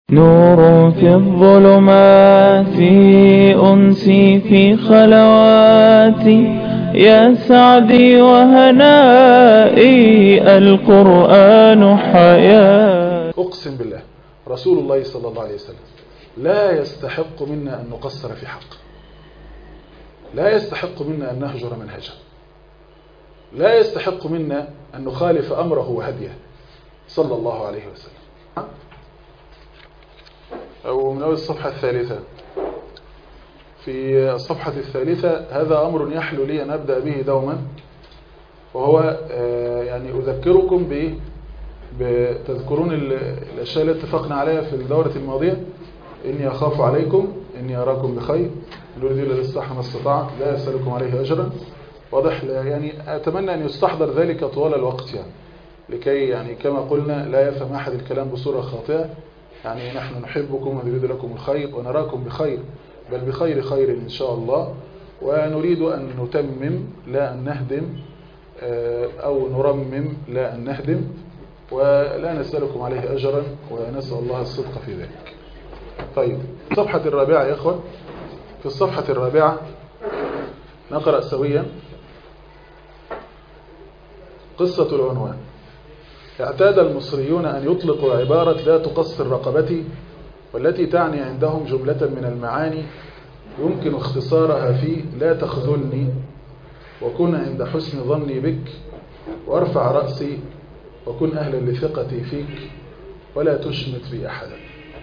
نور في الظلمات أنسي في خلواتي يا سعدي وهنائي القرآن حياتي. أقسم بالله رسول الله صلى الله عليه وسلم لا يستحق منا أن نقصر في حقه، لا يستحق منا أن نهجر منهجه، لا يستحق منا أن نخالف أمره وهديه صلى الله عليه وسلم. أو من أول الصفحة الثالثة، في الصفحة الثالثة هذا أمر يحلو لي أن أبدأ به دوما، وهو يعني أذكركم بتذكرون الأشياء التي اتفقنا عليها في الدورة الماضية. إني أخاف عليكم إني أراكم بخير نريد إلا الإصلاح ما استطعت لا أسألكم عليه أجرا. واضح؟ يعني أتمنى أن يستحضر ذلك طوال الوقت، يعني لكي يعني كما قلنا لا يفهم أحد الكلام بصورة خاطئة. يعني نحن نحبكم ونريد لكم الخير ونراكم بخير، بل بخير خير إن شاء الله، ونريد أن نتمم لا أن نهدم، أو نرمم لا أن نهدم، ولا نسألكم عليه أجرا ونسأل الله الصدق في ذلك. طيب، الصفحة الرابعة يا أخوان، في الصفحة الرابعة نقرأ سويا قصة العنوان. اعتاد المصريون أن يطلقوا عبارة لا تقصر رقبتي، والتي تعني عندهم جملة من المعاني يمكن اختصارها في لا تخذلني، وكن عند حسن ظني بك، وارفع رأسي، وكن أهلا لثقتي فيك، ولا تشمت بي أحدا.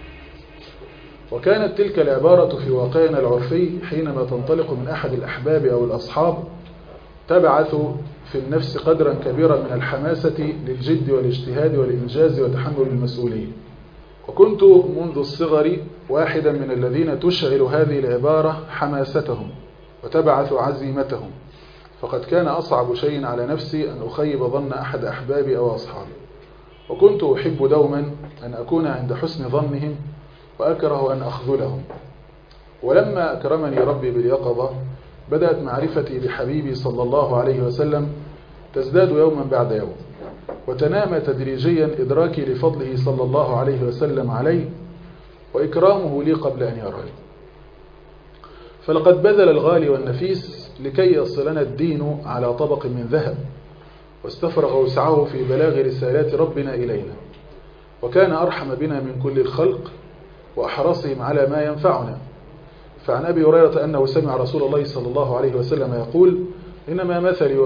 وكانت تلك العبارة في واقعنا العرفي حينما تنطلق من أحد الأحباب أو الأصحاب تبعث في النفس قدرا كبيرا من الحماسة للجد والاجتهاد والإنجاز وتحمل المسؤولية. وكنت منذ الصغر واحدا من الذين تشعل هذه العبارة حماستهم وتبعث عزيمتهم، فقد كان أصعب شيء على نفسي أن أخيب ظن أحد أحبابي أو أصحابي، وكنت أحب دوما أن أكون عند حسن ظنهم وأكره أن أخذلهم. ولما أكرمني ربي باليقظة بدأت معرفتي بحبيبي صلى الله عليه وسلم تزداد يوما بعد يوم، وتنامى تدريجيا إدراكي لفضله صلى الله عليه وسلم علي وإكرامه لي قبل أن يراني. فلقد بذل الغالي والنفيس لكي يصلنا الدين على طبق من ذهب، واستفرغ وسعه في بلاغ رسالات ربنا إلينا، وكان أرحم بنا من كل الخلق وأحرصهم على ما ينفعنا. فعن أبي هريرة أنه سمع رسول الله صلى الله عليه وسلم يقول: إنما مثلي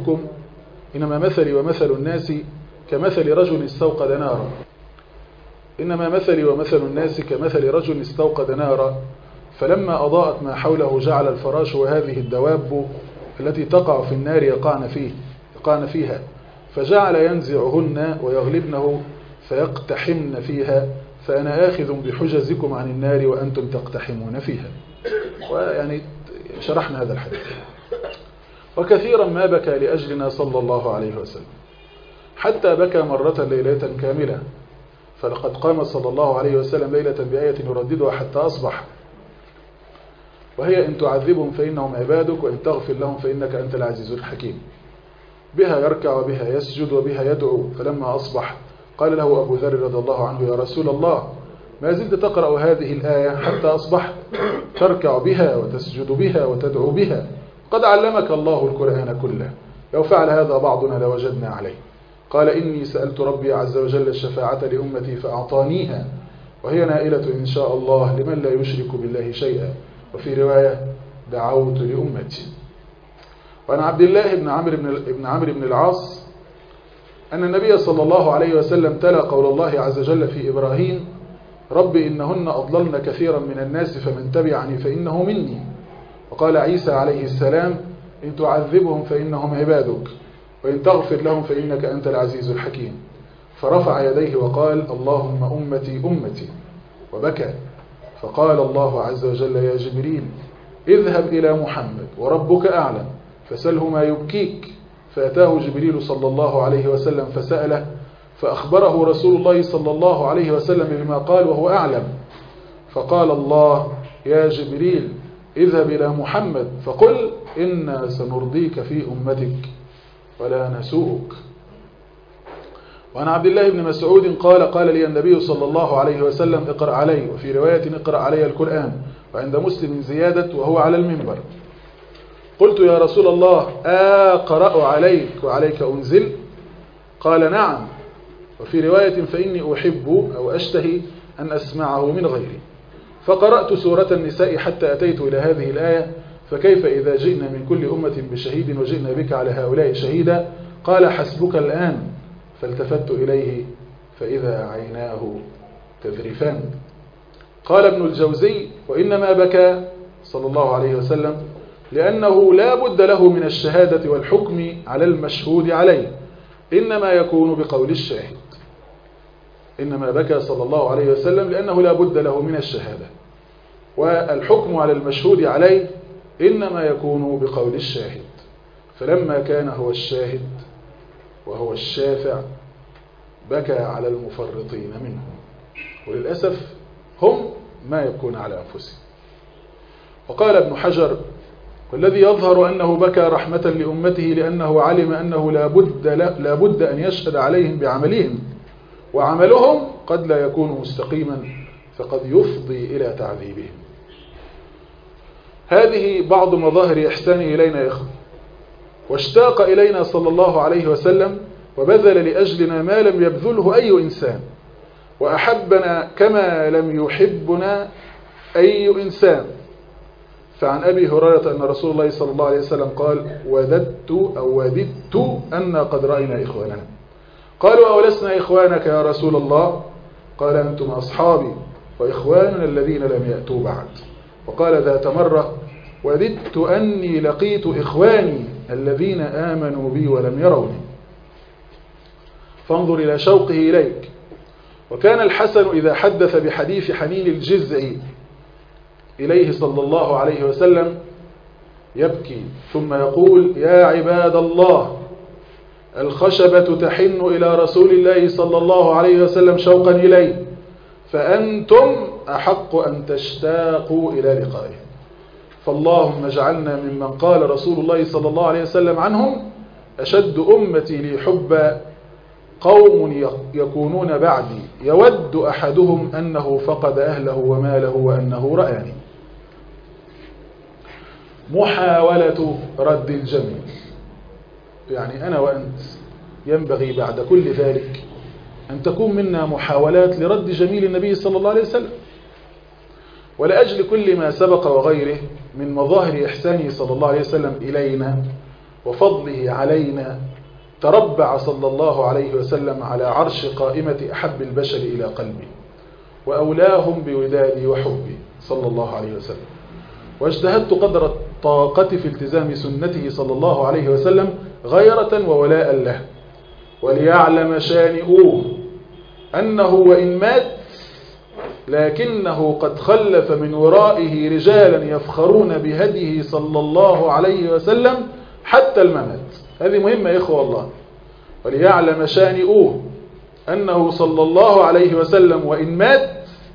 ومثل الناس كمثل رجل استوقد نارا، إنما مثلي ومثل الناس كمثل رجل استوقد نارا، فلما أضاءت ما حوله جعل الفراش وهذه الدواب التي تقع في النار يقعن فيها، فجعل ينزعهن ويغلبنه فيقتحمن فيها، فأنا آخذ بحجزكم عن النار وأنتم تقتحمون فيها. ويعني شرحنا هذا الحديث. وكثيرا ما بكى لأجلنا صلى الله عليه وسلم، حتى بكى مرة ليلة كاملة، فلقد قام صلى الله عليه وسلم ليلة بآية يرددها حتى أصبح، وهي: إن تعذبهم فإنهم عبادك، وإن تغفر لهم فإنك أنت العزيز الحكيم. بها يركع وبها يسجد وبها يدعو. فلما أصبح قال له أبو ذر رضي الله عنه: يا رسول الله، ما زلت تقرأ هذه الآية حتى أصبحت، تركع بها وتسجد بها وتدعو بها، قد علمك الله القرآن كله، لو فعل هذا بعضنا لوجدنا عليه. قال: إني سألت ربي عز وجل الشفاعة لأمتي فأعطانيها، وهي نائلة إن شاء الله لمن لا يشرك بالله شيئا. وفي رواية: دعوت لأمتي. وعن عبد الله بن عمرو بن العاص أن النبي صلى الله عليه وسلم تلا قول الله عز وجل في إبراهيم: رب إنهن أضللن كثيرا من الناس فمن تبعني فإنه مني. وقال عيسى عليه السلام: إن تعذبهم فإنهم عبادك، وإن تغفر لهم فإنك أنت العزيز الحكيم. فرفع يديه وقال: اللهم أمتي أمتي، وبكى. فقال الله عز وجل: يا جبريل، اذهب إلى محمد وربك أعلم فسله ما يبكيك. فأتاه جبريل صلى الله عليه وسلم فسأله، فأخبره رسول الله صلى الله عليه وسلم بما قال وهو أعلم. فقال الله: يا جبريل، اذهب إلى محمد فقل إنا سنرضيك في أمتك ولا نسوءك. وعن عبد الله بن مسعود قال لي النبي صلى الله عليه وسلم اقرأ علي، وفي رواية اقرأ علي القرآن، وعند مسلم زيادة وهو على المنبر. قلت يا رسول الله أقرأ عليك وعليك أنزل؟ قال نعم، وفي رواية فإني أحب أو أشتهي أن أسمعه من غيري. فقرأت سورة النساء حتى أتيت إلى هذه الآية: فكيف إذا جئنا من كل أمة بشهيد وجئنا بك على هؤلاء شهيدا؟ قال حسبك الآن. فالتفت إليه فإذا عيناه تذرفان. قال ابن الجوزي: وإنما بكى صلى الله عليه وسلم لأنه لا بد له من الشهادة والحكم على المشهود عليه، إنما يكون بقول الشاهد. إنما بكى صلى الله عليه وسلم لأنه لا بد له من الشهادة، والحكم على المشهود عليه إنما يكون بقول الشاهد. فلما كان هو الشاهد وهو الشافع بكى على المفرطين منهم، وللأسف هم ما يبكون على أنفسهم. وقال ابن حجر: والذي يظهر أنه بكى رحمة لأمته لأنه علم أنه لا بد أن يشهد عليهم بعملهم، وعملهم قد لا يكون مستقيما فقد يفضي إلى تعذيبهم. هذه بعض مظاهر إحسانه إلينا يا إخوة، واشتاق إلينا صلى الله عليه وسلم وبذل لأجلنا ما لم يبذله أي إنسان، وأحبنا كما لم يحبنا أي إنسان. فعن أبي هريرة أن رسول الله صلى الله عليه وسلم قال: وددت أن قد رأينا إخواننا. قالوا: أولسنا إخوانك يا رسول الله؟ قال: أنتم أصحابي وإخواننا الذين لم يأتوا بعد. وقال ذات مرة: وددت أني لقيت إخواني الذين آمنوا بي ولم يروني. فانظر إلى شوقه إليك. وكان الحسن إذا حدث بحديث حنين الجزع إليه صلى الله عليه وسلم يبكي ثم يقول: يا عباد الله، الخشبة تحن إلى رسول الله صلى الله عليه وسلم شوقا إليه، فأنتم أحق أن تشتاقوا إلى لقائه. فاللهم اجعلنا ممن قال رسول الله صلى الله عليه وسلم عنهم: أشد أمتي لي حبا قوم يكونون بعدي يود أحدهم أنه فقد أهله وماله وأنه رآني. محاولة رد الجميل، يعني أنا وأنت ينبغي بعد كل ذلك أن تكون منا محاولات لرد جميل النبي صلى الله عليه وسلم. ولأجل كل ما سبق وغيره من مظاهر إحسانه صلى الله عليه وسلم إلينا وفضله علينا، تربع صلى الله عليه وسلم على عرش قائمة أحب البشر إلى قلبي، وأولاهم بودادي وحبي صلى الله عليه وسلم. واجتهدت قدر الطاقة في التزام سنته صلى الله عليه وسلم غيرة وولاء له، وليعلم شانئوه أنه وإن مات لكنه قد خلف من ورائه رجالا يفخرون بهديه صلى الله عليه وسلم حتى الممات. هذه مهمة يا إخوة والله. وليعلم شانئوه أنه صلى الله عليه وسلم وإن مات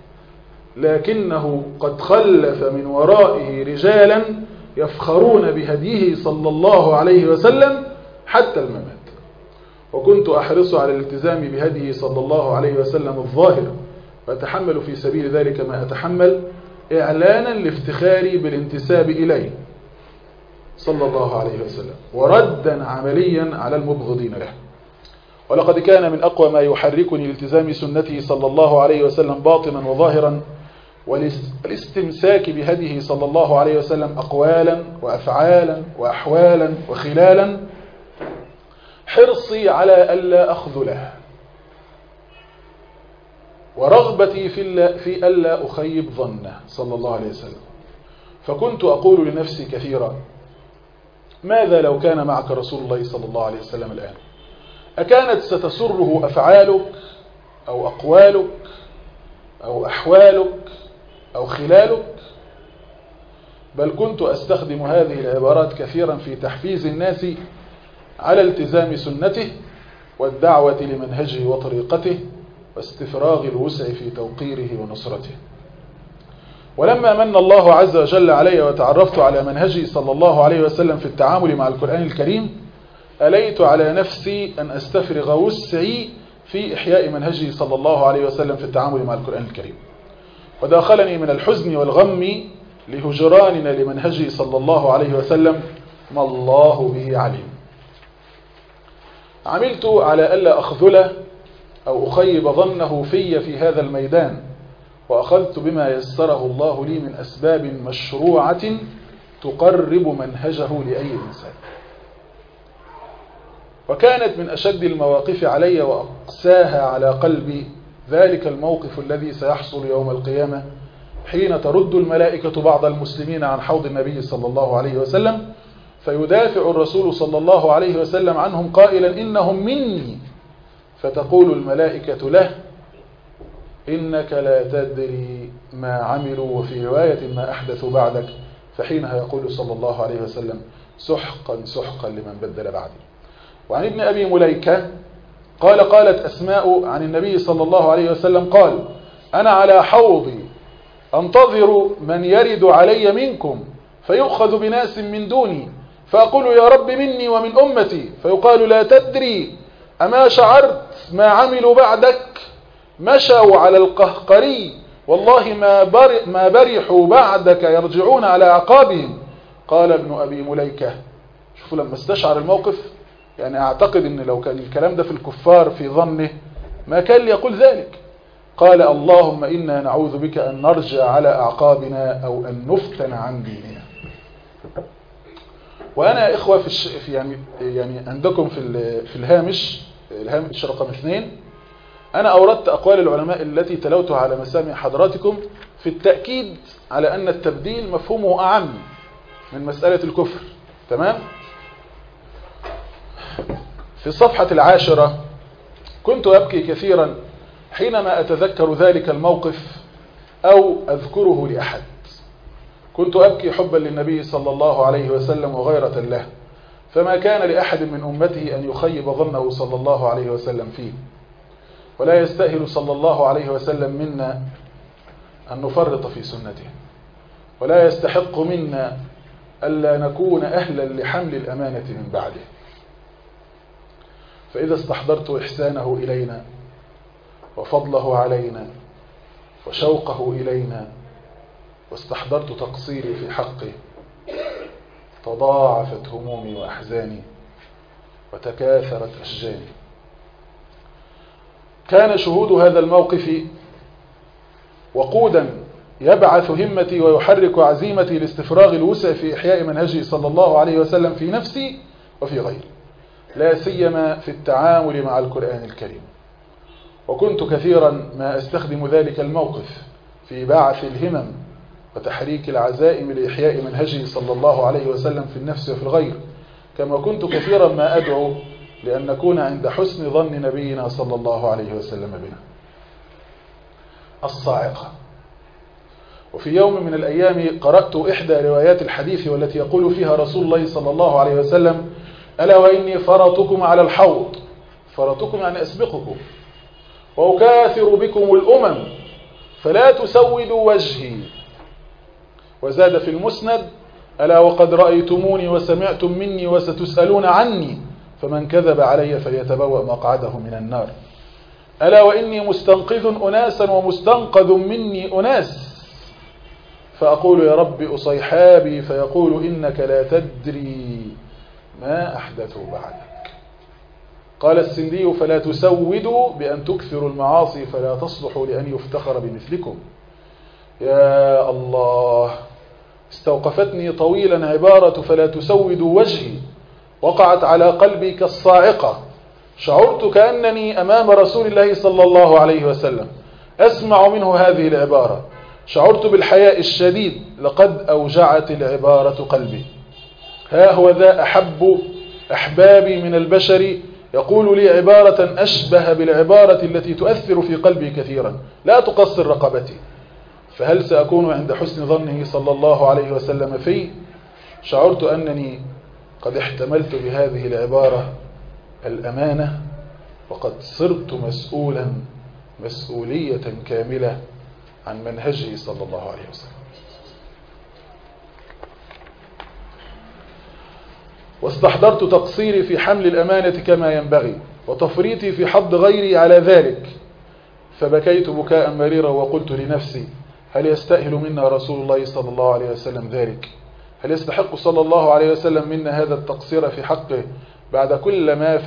لكنه قد خلف من ورائه رجالا يفخرون بهديه صلى الله عليه وسلم حتى الممات. وكنت أحرص على الالتزام بهديه صلى الله عليه وسلم الظاهر، وأتحمل في سبيل ذلك ما أتحمل إعلانا لافتخاري بالانتساب إليه صلى الله عليه وسلم، وردا عمليا على المبغضين له. ولقد كان من أقوى ما يحركني لالتزام سنته صلى الله عليه وسلم باطنا وظاهرا والاستمساك بهديه صلى الله عليه وسلم أقوالا وأفعالا وأحوالا وخلالا حرصي على ألا أخذله، ورغبتي في ألا أخيب ظنه صلى الله عليه وسلم. فكنت أقول لنفسي كثيرا: ماذا لو كان معك رسول الله صلى الله عليه وسلم الآن؟ أكانت ستسره أفعالك أو أقوالك أو أحوالك أو خلالك؟ بل كنت أستخدم هذه العبارات كثيرا في تحفيز الناس على التزام سنته والدعوة لمنهجه وطريقته واستفراغ الوسع في توقيره ونصرته. ولما من الله عز وجل علي وتعرفت على منهجه صلى الله عليه وسلم في التعامل مع القرآن الكريم، أليت على نفسي أن أستفرغ وسعي في إحياء منهجه صلى الله عليه وسلم في التعامل مع القرآن الكريم. وداخلني من الحزن والغم لهجراننا لمنهجه صلى الله عليه وسلم ما الله به عليم. عملت على ألا أخذله أو أخيب ظنه في هذا الميدان، وأخذت بما يسره الله لي من أسباب مشروعة تقرب منهجه لأي إنسان. وكانت من أشد المواقف علي وأقساها على قلبي ذلك الموقف الذي سيحصل يوم القيامة حين ترد الملائكة بعض المسلمين عن حوض النبي صلى الله عليه وسلم، فيدافع الرسول صلى الله عليه وسلم عنهم قائلا إنهم مني، فتقول الملائكة له إنك لا تدري ما عملوا، وفي رواية ما أحدثوا بعدك، فحينها يقول صلى الله عليه وسلم سحقا سحقا لمن بدل بعدي. وعن ابن أبي مليكة قالت أسماء عن النبي صلى الله عليه وسلم قال أنا على حوضي أنتظر من يرد علي منكم فيؤخذ بناس من دوني، فأقول يا رب مني ومن أمتي، فيقال لا تدري أما شعرت ما عملوا بعدك، مشوا على القهقري والله ما برحوا بعدك يرجعون على أعقابهم. قال ابن أبي مليكة، شوفوا لما استشعر الموقف، يعني أعتقد أن لو كان الكلام ده في الكفار في ظنه ما كان ليقول ذلك. قال اللهم إنا نعوذ بك أن نرجع على أعقابنا أو أن نفتن عن ديننا. وأنا إخوة في يعني عندكم في الهامش رقم 2 أنا أوردت أقوال العلماء التي تلوتها على مسامع حضراتكم في التأكيد على أن التبديل مفهومه أعم من مسألة الكفر. تمام؟ في الصفحة 10 كنت أبكي كثيرا حينما أتذكر ذلك الموقف أو أذكره لأحد. كنت أبكي حبا للنبي صلى الله عليه وسلم وغيرة له، فما كان لأحد من أمته أن يخيب ظنه صلى الله عليه وسلم فيه، ولا يستأهل صلى الله عليه وسلم منا أن نفرط في سنته، ولا يستحق منا ألا نكون أهلا لحمل الأمانة من بعده. فإذا استحضرت إحسانه إلينا وفضله علينا وشوقه إلينا واستحضرت تقصيري في حقه تضاعفت همومي وأحزاني وتكاثرت أشجاني. كان شهود هذا الموقف وقودا يبعث همتي ويحرك عزيمتي لاستفراغ الوسع في إحياء منهجه صلى الله عليه وسلم في نفسي وفي غيري، لا سيما في التعامل مع القرآن الكريم. وكنت كثيرا ما أستخدم ذلك الموقف في بعث الهمم وتحريك العزائم لإحياء منهجه صلى الله عليه وسلم في النفس وفي الغير، كما كنت كثيرا ما أدعو لأن نكون عند حسن ظن نبينا صلى الله عليه وسلم بنا. الصاعقة. وفي يوم من الأيام قرأت إحدى روايات الحديث والتي يقول فيها رسول الله صلى الله عليه وسلم ألا وإني فرطكم على الحوض، فرطكم يعني أسبقكم، وأكاثر بكم الأمم فلا تسودوا وجهي. وزاد في المسند ألا وقد رأيتموني وسمعتم مني وستسألون عني، فمن كذب علي فليتبوأ مقعده من النار. ألا وإني مستنقذ أناسا ومستنقذ مني أناس، فأقول يا رب أصيحابي، فيقول إنك لا تدري ما أحدثوا بعدك. قال السندي فلا تسودوا بأن تكثروا المعاصي فلا تصلحوا لأن يفتخر بمثلكم. يا الله، استوقفتني طويلا عبارة فلا تسودوا وجهي، وقعت على قلبي كالصاعقة. شعرت كأنني أمام رسول الله صلى الله عليه وسلم أسمع منه هذه العبارة. شعرت بالحياء الشديد، لقد أوجعت العبارة قلبي. ها هو ذا أحب أحبابي من البشر يقول لي عبارة أشبه بالعبارة التي تؤثر في قلبي كثيرا، لا تقصر رقبتي. فهل سأكون عند حسن ظنه صلى الله عليه وسلم في؟ شعرت أنني قد احتملت بهذه العبارة الأمانة، وقد صرت مسؤولا مسؤولية كاملة عن منهجه صلى الله عليه وسلم. واستحضرت تقصيري في حمل الأمانة كما ينبغي، وتفريطي في حظ غيري على ذلك، فبكيت بكاء مريرا وقلت لنفسي هل يستأهل منا رسول الله صلى الله عليه وسلم ذلك؟ هل يستحق صلى الله عليه وسلم منا هذا التقصير في حقه بعد كل ما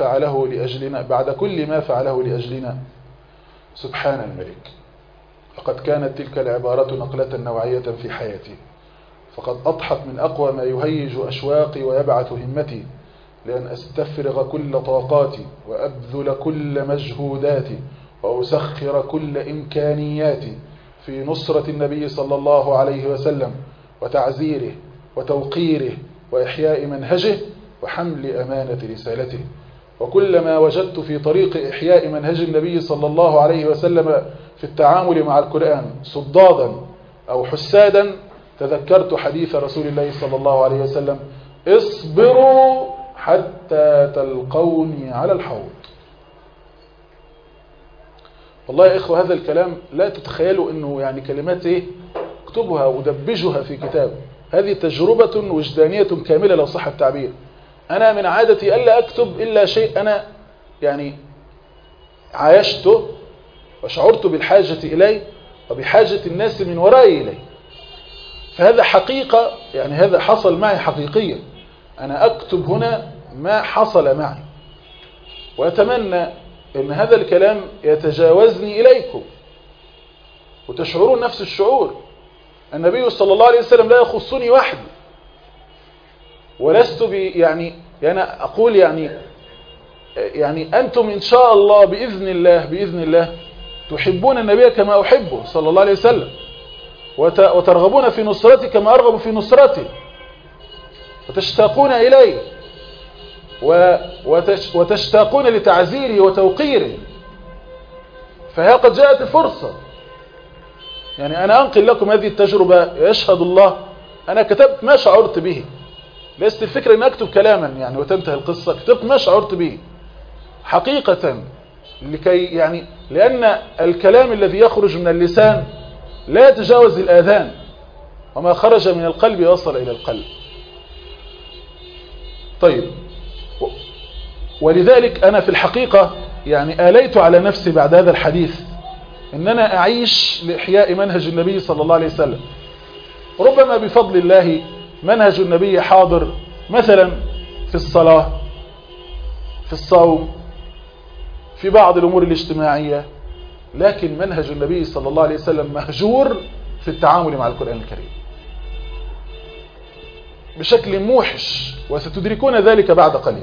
فعله لأجلنا؟ سبحان الملك، لقد كانت تلك العبارة نقلة نوعية في حياتي، فقد أضحت من أقوى ما يهيج أشواقي ويبعث همتي لأن أستفرغ كل طاقاتي وأبذل كل مجهوداتي وأسخر كل إمكانياتي في نصرة النبي صلى الله عليه وسلم وتعزيره وتوقيره وإحياء منهجه وحمل أمانة رسالته. وكلما وجدت في طريق إحياء منهج النبي صلى الله عليه وسلم في التعامل مع القرآن صدادا أو حسادا تذكرت حديث رسول الله صلى الله عليه وسلم اصبروا حتى تلقوني على الحوض. والله يا إخوة هذا الكلام لا تتخيلوا أنه يعني كلمات اكتبها ودبجها في كتاب، هذه تجربة وجدانية كاملة لو صح التعبير. أنا من عادتي ألا أكتب إلا شيء أنا يعني عايشته وشعرت بالحاجة إليه وبحاجة الناس من ورائي إليه، فهذا حقيقة، يعني هذا حصل معي حقيقيا. أنا أكتب هنا ما حصل معي، وأتمنى أن هذا الكلام يتجاوزني إليكم وتشعرون نفس الشعور. النبي صلى الله عليه وسلم لا يخصني وحدي، ولست يعني أنا أقول يعني أنتم إن شاء الله بإذن الله تحبون النبي كما أحبه صلى الله عليه وسلم، وترغبون في نصرته كما أرغب في نصرته، وتشتاقون إليه وتشتاقون لتعزيره وتوقيره. فهي قد جاءت الفرصة، يعني أنا أنقل لكم هذه التجربة، يشهد الله أنا كتبت ما شعرت به، ليست الفكرة أن أكتب كلاما يعني وتنتهي القصة، كتبت ما شعرت به حقيقة، لكي لأن الكلام الذي يخرج من اللسان لا يتجاوز الآذان، وما خرج من القلب يصل إلى القلب. طيب، ولذلك أنا في الحقيقة يعني آليت على نفسي بعد هذا الحديث أن أنا أعيش لإحياء منهج النبي صلى الله عليه وسلم. ربما بفضل الله منهج النبي حاضر مثلا في الصلاة، في الصوم، في بعض الأمور الاجتماعية، لكن منهج النبي صلى الله عليه وسلم مهجور في التعامل مع القرآن الكريم بشكل موحش، وستدركون ذلك بعد قليل.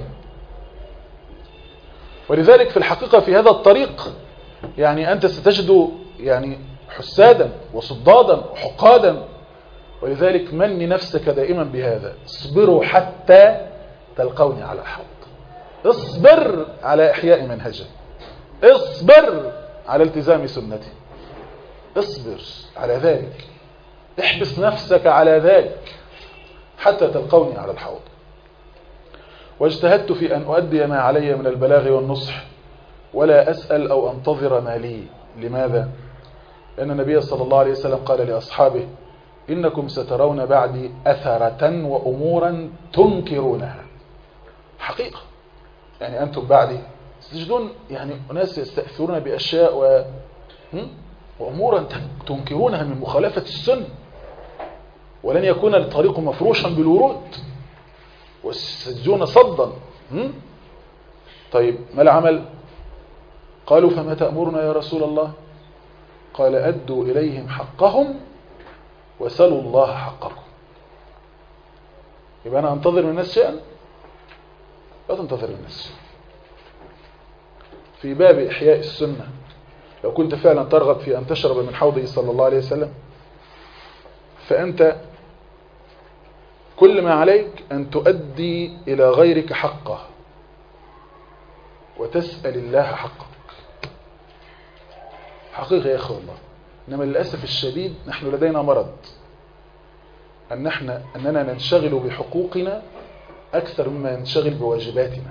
ولذلك في الحقيقة في هذا الطريق يعني أنت ستجد يعني حسادا وصدادا وحقادا، ولذلك من نفسك دائما بهذا: اصبروا حتى تلقوني على الحوض. اصبر على إحياء منهجه، اصبر على التزام سنته، اصبر على ذلك، احبس نفسك على ذلك حتى تلقوني على الحوض. واجتهدت في أن أؤدي ما علي من البلاغ والنصح ولا أسأل أو أنتظر ما لي. لماذا؟ لأن النبي صلى الله عليه وسلم قال لأصحابه: إنكم سترون بعدي أثرة وأمورا تنكرونها. حقيقة يعني أنتم بعدي ستجدون يعني أناس يستأثرون بأشياء وأمورا تنكرونها من مخالفة السنة، ولن يكون الطريق مفروشا بالورود وستجدون صدا. طيب ما العمل؟ قالوا: فما تأمرنا يا رسول الله؟ قال: أدوا إليهم حقهم وسلوا الله حقكم. يبقى أنا أنتظر من الناس شيئا؟ لا تنتظر من الناس. في باب إحياء السنة، لو كنت فعلا ترغب في أن تشرب من حوضه صلى الله عليه وسلم، فأنت كل ما عليك أن تؤدي إلى غيرك حقه وتسأل الله حقك. حقيقة يا أخوة الله، إنما للأسف الشديد نحن لدينا مرض أننا ننشغل بحقوقنا أكثر مما ننشغل بواجباتنا.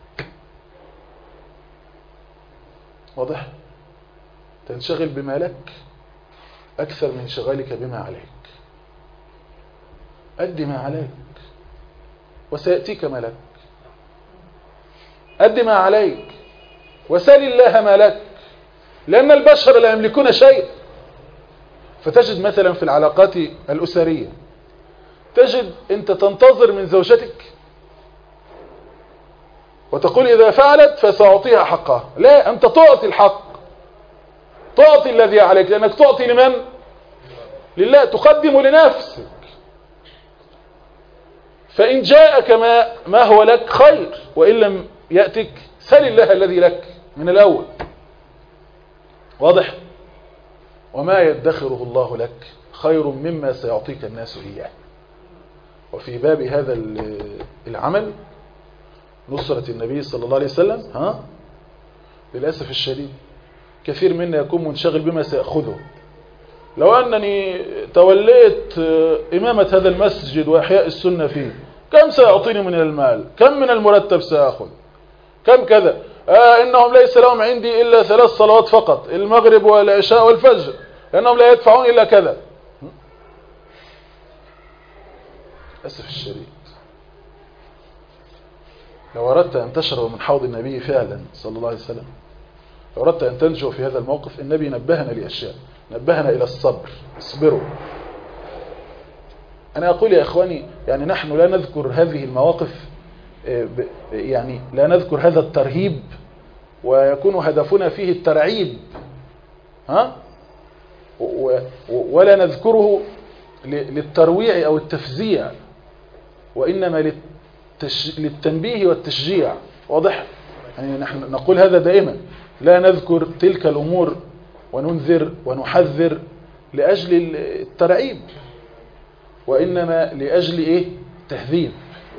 واضح؟ تنشغل بما لك أكثر من انشغالك بما عليك. أدي ما عليك وسيأتيك ما لك. أدي ما عليك وسل الله ما لك، لأن البشر لا يملكون شيء. فتجد مثلا في العلاقات الأسرية، تجد أنت تنتظر من زوجتك وتقول إذا فعلت فسأعطيها حقها. لا، أنت تعطي الحق، تعطي الذي عليك، لأنك تعطي لمن؟ لله، تقدم لنفسك. فإن جاءك ما هو لك خير، وإن لم يأتك سل الله الذي لك من الأول. واضح؟ وما يدخره الله لك خير مما سيعطيك الناس إياه. وفي باب هذا العمل نصرة النبي صلى الله عليه وسلم، للأسف الشديد كثير منا يكون منشغل بما سيأخذه. لو أنني توليت إمامة هذا المسجد وإحياء السنة فيه، كم سيعطيني من المال؟ كم من المرتب سأخذ؟ كم كذا؟ إنهم ليس لهم عندي إلا 3 صلوات فقط، المغرب والعشاء والفجر، لأنهم لا يدفعون إلا كذا. للأسف الشديد لو أردت أن تشرب من حوض النبي فعلا صلى الله عليه وسلم، لو أردت أن تنجو في هذا الموقف، النبي نبهنا لأشياء، نبهنا إلى الصبر. اصبروا. أنا أقول يا إخواني، يعني نحن لا نذكر هذه المواقف، يعني لا نذكر هذا الترهيب ويكون هدفنا فيه الترعيب، ولا نذكره للترويع أو التفزيع، وإنما للتنبيه والتشجيع. واضح؟ يعني نحن نقول هذا دائما، لا نذكر تلك الأمور وننذر ونحذر لأجل الترعيب، وإنما لأجل تهذيب،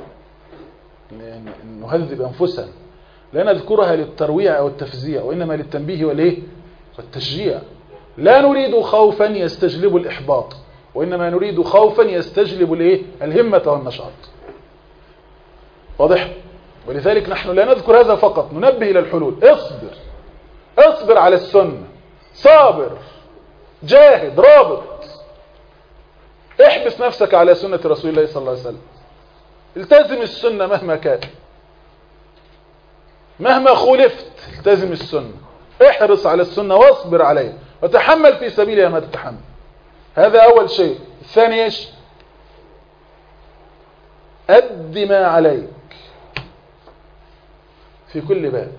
نهذب أنفسنا. لا نذكرها للترويع أو التفزيع، وإنما للتنبيه والتشجيع. لا نريد خوفا يستجلب الإحباط، وإنما نريد خوفا يستجلب الهمة والنشاط. واضح؟ ولذلك نحن لا نذكر هذا فقط، ننبه إلى الحلول. اصبر على السنة، صابر، جاهد، رابط، احبس نفسك على سنة رسول الله صلى الله عليه وسلم، التزم السنة مهما كان، مهما خولفت التزم السنة، احرص على السنة واصبر عليها، وتحمل في سبيلها ما تتحمل. هذا أول شيء. الثاني ايش؟ أد ما عليك في كل باب.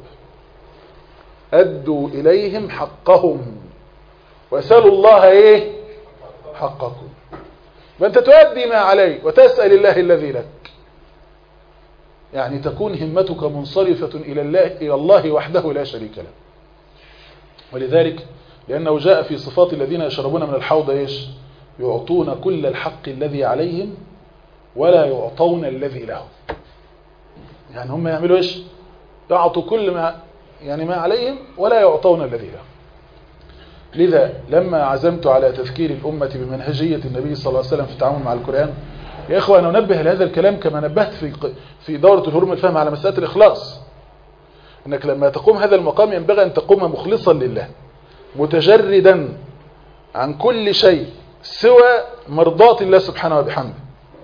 أدوا إليهم حقهم وسألوا الله حقكم. فأنت تؤدي ما عليك وتسأل الله الذي لك، يعني تكون همتك منصرفة إلى الله وحده لا شريك له. ولذلك لأنه جاء في صفات الذين يشربون من الحوض يعطون كل الحق الذي عليهم ولا يعطون الذي لهم. يعني هم يعملوا يعطوا كل ما عليهم ولا يعطون الذي لهم. لذا لما عزمت على تذكير الأمة بمنهجية النبي صلى الله عليه وسلم في التعامل مع القرآن، يا إخوة أنا ننبه لهذا الكلام كما نبهت في دورة الهرم الفهم على مسألة الإخلاص. أنك لما تقوم هذا المقام ينبغي أن تقوم مخلصا لله، متجردا عن كل شيء سوى مرضاة الله سبحانه وبحمده.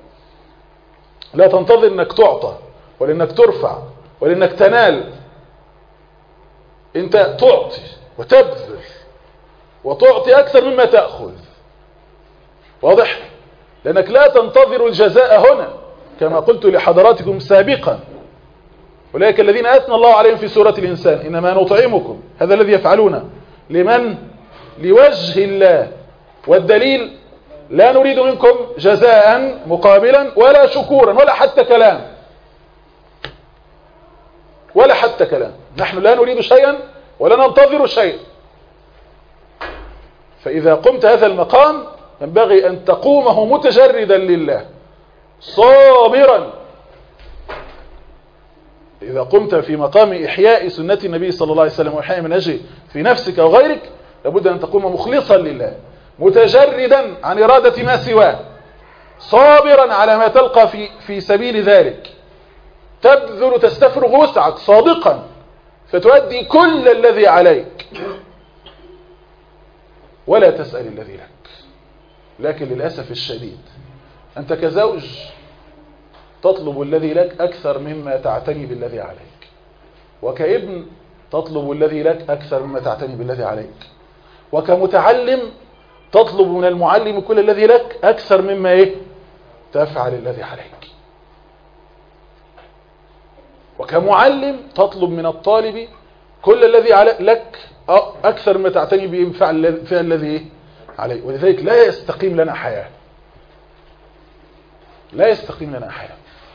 لا تنتظر أنك تعطى ولا أنك ترفع ولا أنك تنال. أنت تعطي وتبذل وتعطي أكثر مما تأخذ. واضح؟ لأنك لا تنتظر الجزاء هنا، كما قلت لحضراتكم سابقا، أولئك الذين أثنى الله عليهم في سورة الإنسان إنما نطعمكم، هذا الذي يفعلون لمن؟ لوجه الله. والدليل لا نريد منكم جزاء مقابلا ولا شكورا ولا حتى كلام، ولا حتى كلام. نحن لا نريد شيئا ولا ننتظر شيئا. فإذا قمت هذا المقام ينبغي أن تقومه متجردا لله صابرا. إذا قمت في مقام إحياء سنة النبي صلى الله عليه وسلم وإحياء منهجه في نفسك أو غيرك، لابد أن تقوم مخلصا لله، متجردا عن إرادة ما سواه، صابرا على ما تلقى في سبيل ذلك، تبذل تستفرغ وسعك صادقا فتؤدي كل الذي عليك ولا تسأل الذي لك. لكن للأسف الشديد أنت كزوج تطلب الذي لك أكثر مما تعتني بالذي عليك، وكابن تطلب الذي لك أكثر مما تعتني بالذي عليك. وكمتعلم تطلب من المعلم كل الذي لك أكثر مما تفعل الذي عليك. وكمعلم تطلب من الطالب كل الذي لك أكثر مما تعتني بفعل الذي عليه. ولذلك لا يستقيم لنا حياة، لا يستقيم لنا حياة.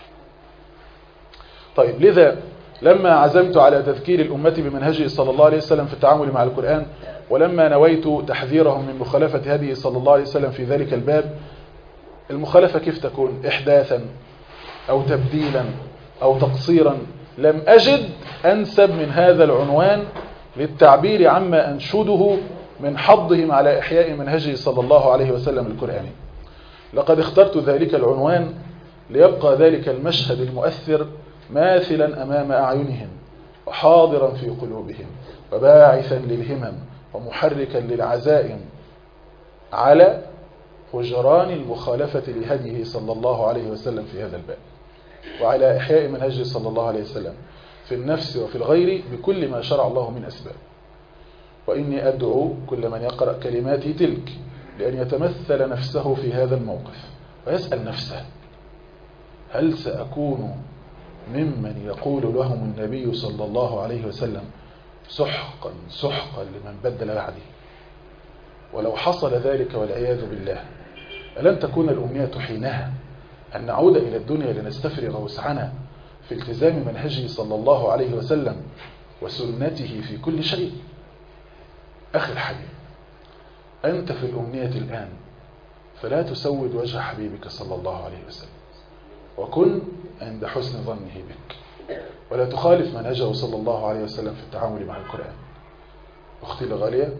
طيب، لذا لما عزمت على تذكير الأمة بمنهجه صلى الله عليه وسلم في التعامل مع القرآن، ولما نويت تحذيرهم من مخالفة هديه صلى الله عليه وسلم في ذلك الباب، المخالفة كيف تكون؟ إحداثا أو تبديلا أو تقصيرا، لم أجد أنسب من هذا العنوان للتعبير عما أنشده من حضهم على إحياء منهجه صلى الله عليه وسلم القرآني. لقد اخترت ذلك العنوان ليبقى ذلك المشهد المؤثر ماثلا أمام أعينهم وحاضرا في قلوبهم وباعثا للهمم ومحركا للعزائم على هجران المخالفة لهديه صلى الله عليه وسلم في هذا الباب، وعلى إحياء منهجه صلى الله عليه وسلم في النفس وفي الغير بكل ما شرع الله من أسباب. وإني أدعو كل من يقرأ كلماتي تلك لأن يتمثل نفسه في هذا الموقف ويسأل نفسه: هل سأكون ممن يقول لهم النبي صلى الله عليه وسلم سحقا سحقا لمن بدل بعدي؟ ولو حصل ذلك والعياذ بالله، ألن تكون الأمنية حينها أن نعود إلى الدنيا لنستفرغ وسعنا في التزام منهجه صلى الله عليه وسلم وسنته في كل شيء؟ أخي الحبيب، أنت في الأمنية الآن، فلا تسود وجه حبيبك صلى الله عليه وسلم، وكن عند حسن ظنه بك، ولا تخالف منهجه صلى الله عليه وسلم في التعامل مع القرآن. أختي الغالية،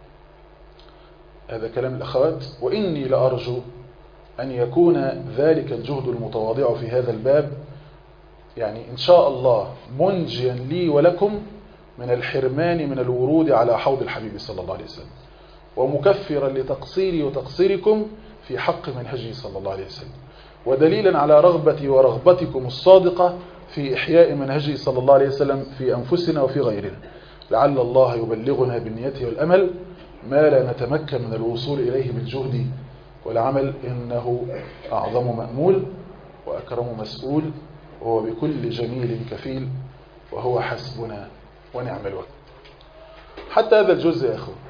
هذا كلام الأخوات، وإني لأرجو أن يكون ذلك الجهد المتواضع في هذا الباب يعني إن شاء الله منجيا لي ولكم من الحرمان من الورود على حوض الحبيب صلى الله عليه وسلم، ومكفرا لتقصيري وتقصيركم في حق منهجه صلى الله عليه وسلم، ودليلا على رغبتي ورغبتكم الصادقة في إحياء منهجه صلى الله عليه وسلم في أنفسنا وفي غيرنا. لعل الله يبلغنا بالنية والأمل ما لا نتمكن من الوصول إليه بالجهد والعمل، إنه أعظم مأمول وأكرم مسؤول، وهو بكل جميل كفيل، وهو حسبنا ونعم الوكيل. حتى هذا الجزء يا أخوة،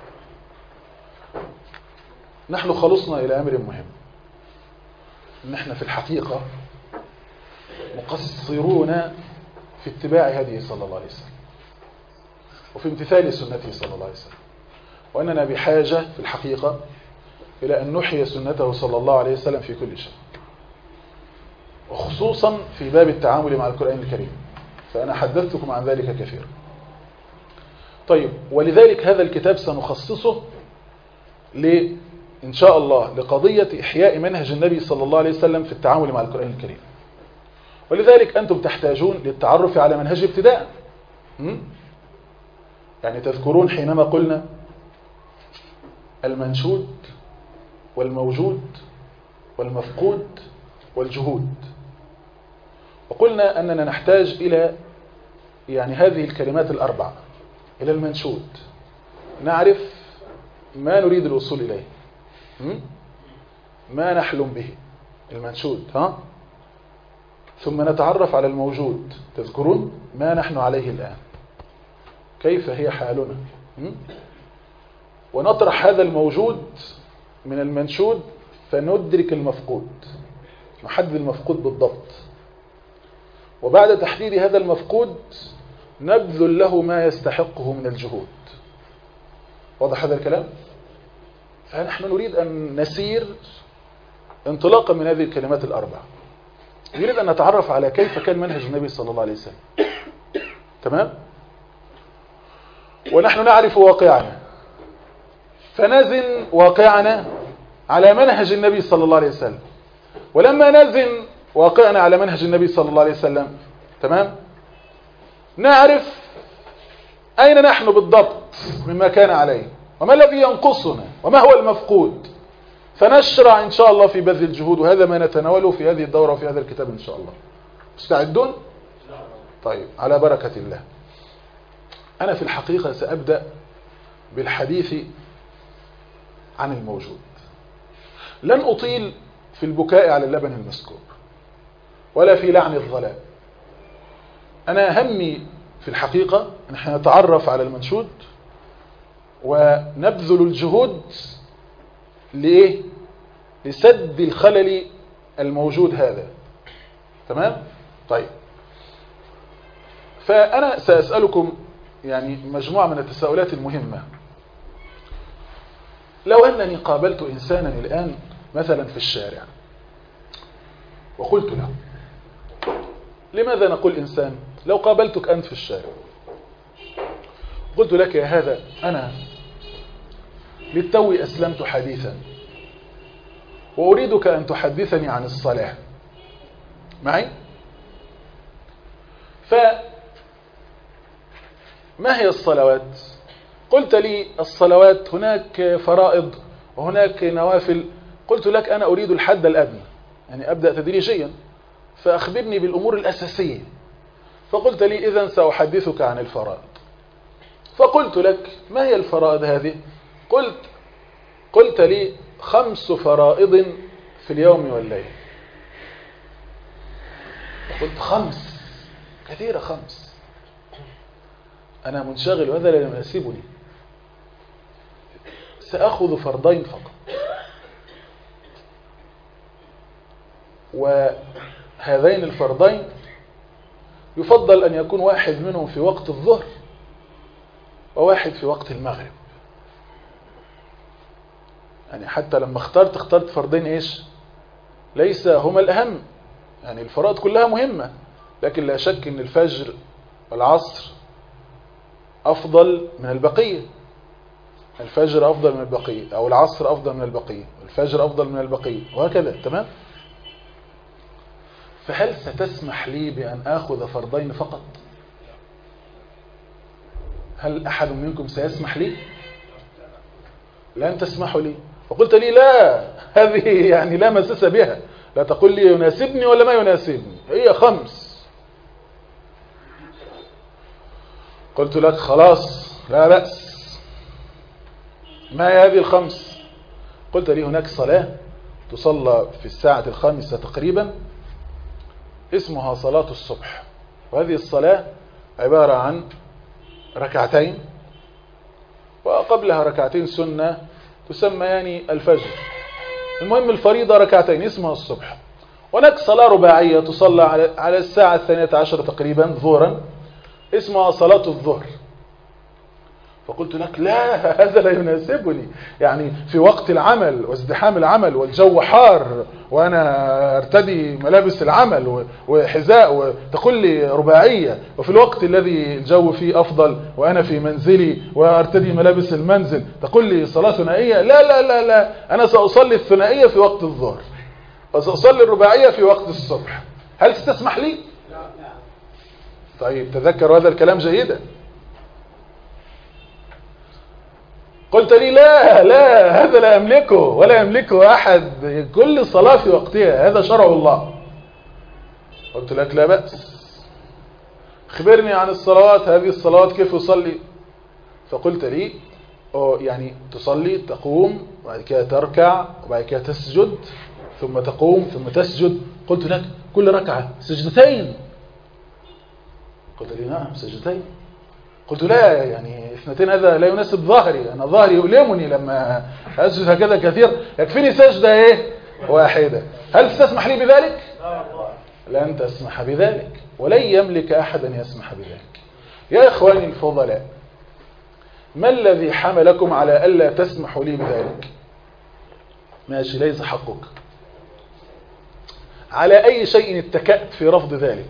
نحن خلصنا إلى أمر مهم، نحن في الحقيقة مقصرون في اتباع هديه صلى الله عليه وسلم وفي امتثال سنته صلى الله عليه وسلم، وأننا بحاجة في الحقيقة إلى أن نحيي سنته صلى الله عليه وسلم في كل شيء، وخصوصا في باب التعامل مع القرآن الكريم، فأنا حدثتكم عن ذلك كثيرا. طيب، ولذلك هذا الكتاب سنخصصه إن شاء الله لقضية إحياء منهج النبي صلى الله عليه وسلم في التعامل مع القرآن الكريم. ولذلك أنتم تحتاجون للتعرف على منهج ابتداء. يعني تذكرون حينما قلنا المنشود والموجود والمفقود والجهود، وقلنا أننا نحتاج إلى يعني هذه الكلمات الأربع. إلى المنشود نعرف ما نريد الوصول إليه، ما نحلم به، المنشود، ثم نتعرف على الموجود، تذكرون ما نحن عليه الآن، كيف هي حالنا، ونطرح هذا الموجود من المنشود فندرك المفقود، نحدد المفقود بالضبط، وبعد تحديد هذا المفقود نبذل له ما يستحقه من الجهود. واضح هذا الكلام؟ فنحن نريد أن نسير انطلاقا من هذه الكلمات الأربع، نريد أن نتعرف على كيف كان منهج النبي صلى الله عليه وسلم. تمام؟ ونحن نعرف واقعنا، فنزن واقعنا على منهج النبي صلى الله عليه وسلم. ولما نزن واقعنا على منهج النبي صلى الله عليه وسلم، تمام، نعرف أين نحن بالضبط مما كان عليه، وما الذي ينقصنا، وما هو المفقود، فنشرع إن شاء الله في بذل الجهود. وهذا ما نتناوله في هذه الدورة وفي هذا الكتاب إن شاء الله. مستعدون؟ طيب، على بركة الله. أنا في الحقيقة سأبدأ بالحديث عن الموجود. لن أطيل في البكاء على اللبن المسكوب ولا في لعن الظلام. أنا همي في الحقيقة أن احنا نتعرف على المنشود ونبذل الجهود لإيه؟ لسد الخلل الموجود هذا. تمام؟ طيب، فأنا سأسألكم يعني مجموعة من التساؤلات المهمة. لو أنني قابلت إنسانا الآن مثلا في الشارع وقلت له، لماذا نقول إنسان؟ لو قابلتك أنت في الشارع قلت لك: يا هذا أنا للتو أسلمت حديثا وأريدك أن تحدثني عن الصلاة معي؟ فما هي الصلوات؟ قلت لي الصلوات هناك فرائض وهناك نوافل. قلت لك أنا أريد الحد الأدنى، يعني أبدأ تدريجيا، فأخبرني بالأمور الأساسية. فقلت لي: إذن سأحدثك عن الفرائض. فقلت لك: ما هي الفرائض هذه؟ قلت لي: 5 فرائض في اليوم والليل. قلت 5 كثيرة، 5 أنا منشغل وهذا لا يناسبني، سأخذ فرضين فقط، وهذين الفرضين يفضل أن يكون واحد منهم في وقت الظهر وواحد في وقت المغرب. يعني حتى لما اخترت فرضين ايش؟ ليس هما الأهم، يعني الفرائض كلها مهمة، لكن لا شك ان الفجر والعصر أفضل من البقية. الفجر أفضل من البقية، أو العصر أفضل من البقية، الفجر أفضل من البقية، وهكذا. تمام؟ فهل ستسمح لي بأن آخذ فرضين فقط؟ هل أحد منكم سيسمح لي؟ لن تسمحوا لي. فقلت لي: لا، هذه يعني لا مساس بها، لا تقول لي يناسبني ولا ما يناسبني، هي 5. قلت لك: خلاص لا بأس. ما هي هذه 5؟ قلت لي: هناك صلاة تصلى في الساعة 5 تقريبا اسمها صلاة الصبح، وهذه الصلاة عبارة عن 2 ركعتين وقبلها 2 ركعتين سنة تسميان الفجر. المهم الفريضة 2 ركعتين اسمها الصبح. هناك صلاة رباعية تصلى على الساعة 12 تقريبا ظهرا اسمها صلاة الظهر. فقلت لك: لا، هذا لا يناسبني، يعني في وقت العمل وازدحام العمل والجو حار وأنا ارتدي ملابس العمل وحذاء وتقول لي رباعية، وفي الوقت الذي الجو فيه أفضل وأنا في منزلي وارتدي ملابس المنزل تقول لي صلاة ثنائية؟ لا لا لا لا، أنا سأصلي الثنائية في وقت الظهر وسأصلي الرباعية في وقت الصبح. هل ستسمح لي؟ طيب تذكر هذا الكلام جيدا. قلت لي: لا لا، هذا لا أملكه ولا يملكه أحد، كل صلاة في وقتها، هذا شرع الله. قلت لك: لا بأس، خبرني عن الصلوات، هذه الصلوات كيف أصلي؟ فقلت لي: يعني تصلي، تقوم وبعد كده تركع وبعد كده تسجد ثم تقوم ثم تسجد. قلت لك: كل ركعة سجدتين؟ قلت لي: نعم سجدتين. قلت: لا، يعني 2 هذا لا يناسب ظهري، أنا ظهري يؤلمني لما أسجد هكذا كثير، يكفيني سجدة 1. هل تسمح لي بذلك؟ لن تسمح بذلك، ولن يملك أحد أن يسمح بذلك. يا إخواني الفضلاء، ما الذي حملكم على ألا تسمحوا لي بذلك؟ ماشي، ليس حقك. على أي شيء اتكأت في رفض ذلك؟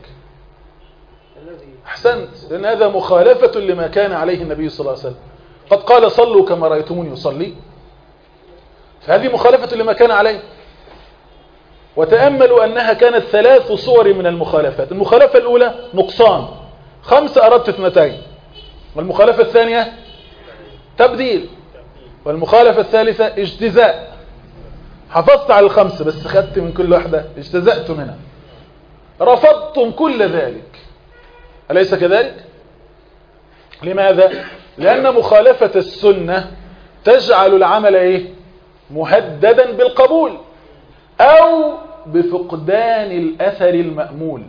أحسنت، لأن هذا مخالفة لما كان عليه النبي صلى الله عليه وسلم. قد قال: صلوا كما رأيتموني أصلي، فهذه مخالفة لما كان عليه. وتأملوا أنها كانت 3 صور من المخالفات. المخالفة الأولى نقصان، 5 أردت 2، والمخالفة الثانية تبديل، والمخالفة الثالثة اجتزاء. حفظت على 5 بس خدت من كل واحدة، اجتزأت منها، رفضتم كل ذلك، أليس كذلك؟ لماذا؟ لأن مخالفة السنة تجعل العمل إيه؟ مهددا بالقبول أو بفقدان الأثر المأمول.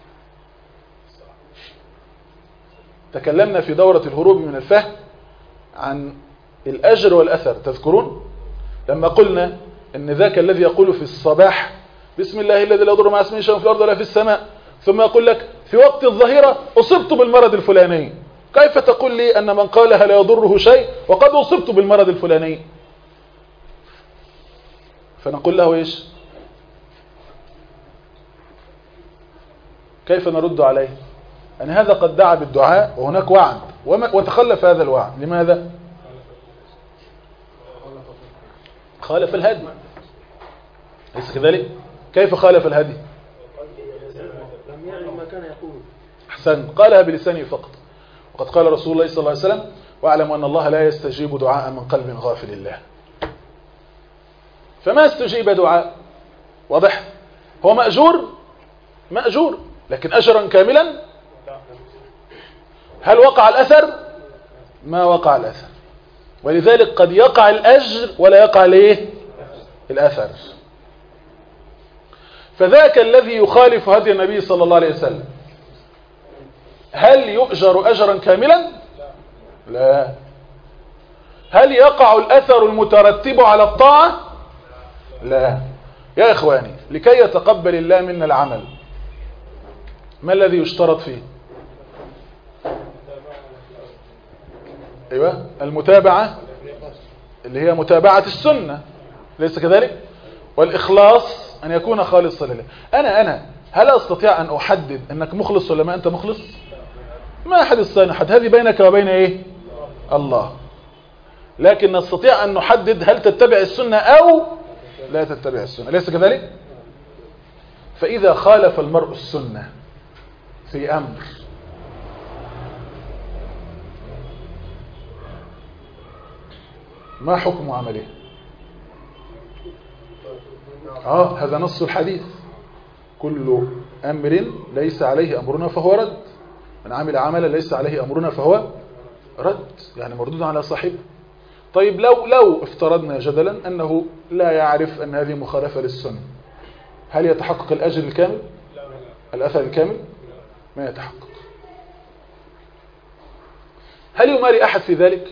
تكلمنا في دورة الهروب من الفهم عن الأجر والأثر، تذكرون؟ لما قلنا إن ذاك الذي يقول في الصباح بسم الله الذي لا يضر مع اسمه شيء في الأرض ولا في السماء، ثم يقول لك في وقت الظهيرة أصبت بالمرض الفلاني، كيف تقول لي أن من قالها لا يضره شيء وقد أصبت بالمرض الفلاني؟ فنقول له إيش؟ كيف نرد عليه؟ أن هذا قد دعا بالدعاء وهناك وعد وتخلف هذا الوعد. لماذا؟ خالف الهدي، ليس كذلك؟ كيف خالف الهدي؟ أحسن، قالها بلسانه فقط، وقد قال رسول الله صلى الله عليه وسلم واعلم أن الله لا يستجيب دعاء من قلب غافل الله. فما استجيب دعاء، واضح؟ هو مأجور لكن أجرا كاملا. هل وقع الأثر؟ ما وقع الأثر، ولذلك قد يقع الأجر ولا يقع ليه الأثر. فذاك الذي يخالف هدي النبي صلى الله عليه وسلم هل يؤجر أجرا كاملا؟ لا. هل يقع الأثر المترتب على الطاعة؟ لا. يا إخواني، لكي يتقبل الله منا العمل ما الذي يشترط فيه؟ أيوة، المتابعة اللي هي متابعة السنة، ليس كذلك؟ والإخلاص أن يكون خالصا لله. أنا هل أستطيع أن أحدد أنك مخلص ولا ما أنت مخلص؟ ما أحد يستطيع أحد، هذه بينك وبين إيه؟ الله. لكن نستطيع أن نحدد هل تتبع السنة أو لا تتبع السنة، ليس كذلك؟ فإذا خالف المرء السنة في أمر ما حكم عمله؟ هذا نص الحديث: كل أمر ليس عليه أمرنا فهو رد، من عمل عملا ليس عليه أمرنا فهو رد، يعني مردود على صاحبه. طيب لو افترضنا جدلا أنه لا يعرف أن هذه مخالفة للسنة، هل يتحقق الأجر الكامل؟ الأثر الكامل؟ ما يتحقق. هل يماري أحد في ذلك؟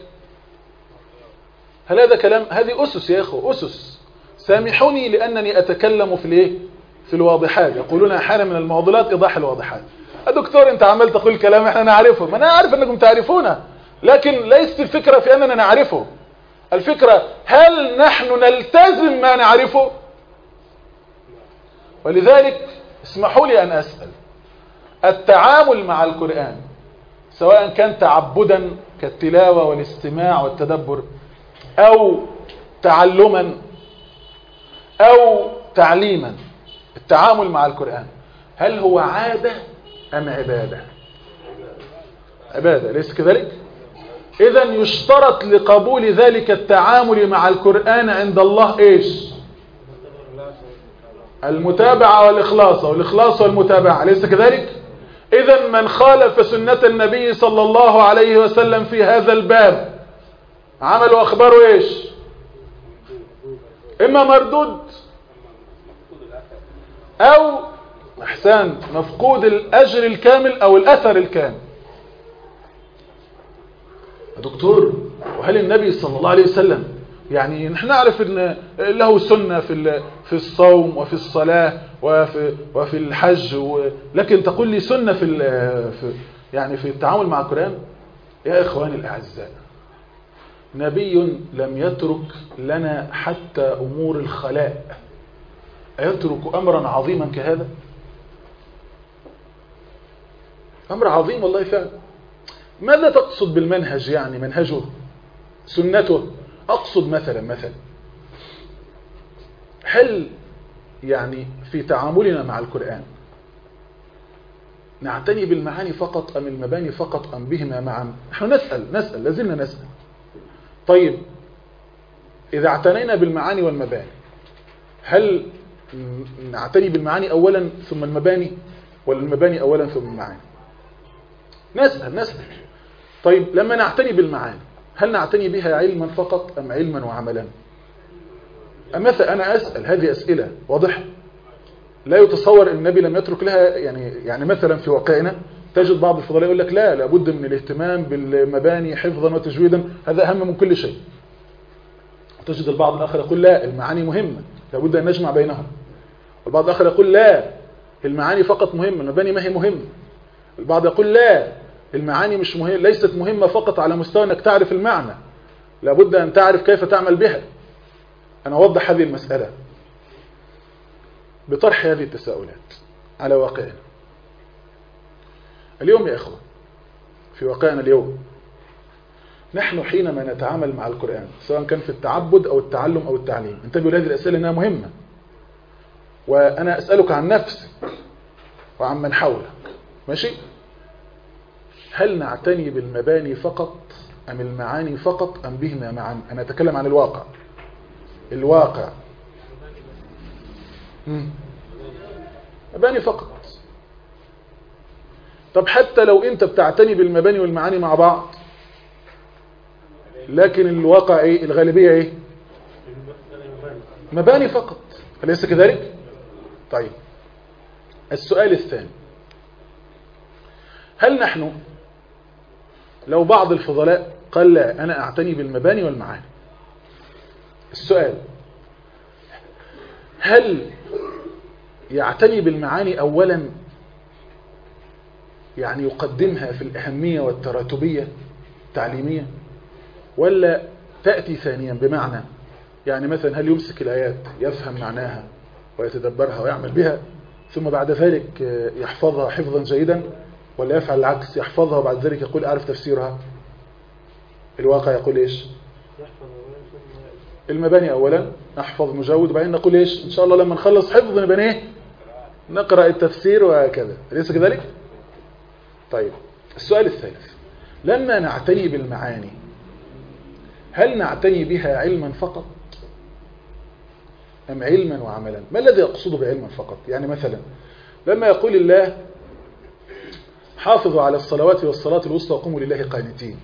هل هذا كلام؟ هذه أسس يا أخو، أسس. سامحوني لأنني أتكلم في الواضحات. يقولون أحيانا من المعضلات إيضاح الواضحات. دكتور أنت عمال تقول كلام إحنا نعرفه، ما أنا أعرف أنكم تعرفونه، لكن ليست الفكرة في أننا نعرفه. الفكرة هل نحن نلتزم ما نعرفه؟ ولذلك اسمحوا لي أن أسأل: التعامل مع القرآن سواء كان تعبدا كالتلاوة والاستماع والتدبر، أو تعلما أو تعليما، التعامل مع القرآن هل هو عادة أم عبادة؟ عبادة، ليس كذلك؟ إذن يشترط لقبول ذلك التعامل مع القرآن عند الله إيش؟ المتابعة والإخلاص، أو الإخلاص والمتابعة، ليس كذلك؟ إذن من خالف سنة النبي صلى الله عليه وسلم في هذا الباب عمل وأخباره إيش؟ إما مردود أو إحسان مفقود الأجر الكامل أو الأثر الكامل. دكتور، وهل النبي صلى الله عليه وسلم يعني نحن نعرف أن له سنة في الصوم وفي الصلاة وفي الحج، لكن تقول لي سنة في التعامل مع القرآن؟ يا إخواني الأعزاء، نبي لم يترك لنا حتى أمور الخلاء، أيترك أمرا عظيما كهذا؟ أمر عظيم والله فعلا. ماذا تقصد بالمنهج؟ يعني منهجه، سنته. أقصد مثلا هل يعني في تعاملنا مع القرآن نعتني بالمعاني فقط أم المباني فقط أم بهما معا؟ نحن نسأل لازلنا نسأل. طيب إذا اعتنينا بالمعاني والمباني، هل نعتني بالمعاني أولا ثم المباني، ولا المباني أولا ثم المعاني؟ نسأل. طيب لما نعتني بالمعاني هل نعتني بها علما فقط أم علما وعملا؟ مثلا أنا أسأل هذه أسئلة واضحة لا يتصور أن النبي لم يترك لها، يعني مثلا في واقعنا تجد بعض الفضلاء يقول لك لا لابد من الاهتمام بالمباني حفظا وتجويدا، هذا أهم من كل شيء. وتجد البعض الآخر يقول لا المعاني مهمة لابد أن نجمع بينهم. والبعض الآخر يقول لا المعاني فقط مهمة المباني ما هي مهمة. البعض يقول لا المعاني مش مهمة، ليست مهمة فقط على مستوى أنك تعرف المعنى، لابد أن تعرف كيف تعمل بها. أنا أوضح هذه المسألة بطرح هذه التساؤلات على واقعنا اليوم. يا إخوة في واقعنا اليوم نحن حينما نتعامل مع القرآن سواء كان في التعبد أو التعلم أو التعليم، انتبهوا لهذه الأسئلة أنها مهمة، وأنا أسألك عن نفسك وعن من حولك. ماشي؟ هل نعتني بالمباني فقط أم المعاني فقط أم بهما معا؟ أنا أتكلم عن الواقع مباني فقط. طب حتى لو أنت بتعتني بالمباني والمعاني مع بعض لكن الواقع إيه؟ الغالبية إيه؟ مباني فقط، أليس كذلك؟ طيب السؤال الثاني، هل نحن لو بعض الفضلاء قال لا أنا أعتني بالمباني والمعاني، السؤال هل يعتني بالمعاني أولا يعني يقدمها في الأهمية والتراتبية التعليمية، ولا تأتي ثانيا؟ بمعنى يعني مثلا هل يمسك الآيات يفهم معناها ويتدبرها ويعمل بها ثم بعد ذلك يحفظها حفظا جيدا، ولا يفعل العكس يحفظها وبعد ذلك يقول أعرف تفسيرها؟ الواقع يقول إيش؟ المباني أولا نحفظ نجود وبعدين نقول إيش؟ إن شاء الله لما نخلص حفظ نبقى إيه؟ نقرأ التفسير وهكذا، أليس كذلك؟ طيب السؤال الثالث، لما نعتني بالمعاني هل نعتني بها علما فقط أم علما وعملا؟ ما الذي يقصده بعلما فقط؟ يعني مثلا لما يقول الله حافظوا على الصلوات والصلاة الوسطى وقوموا لله قانتين،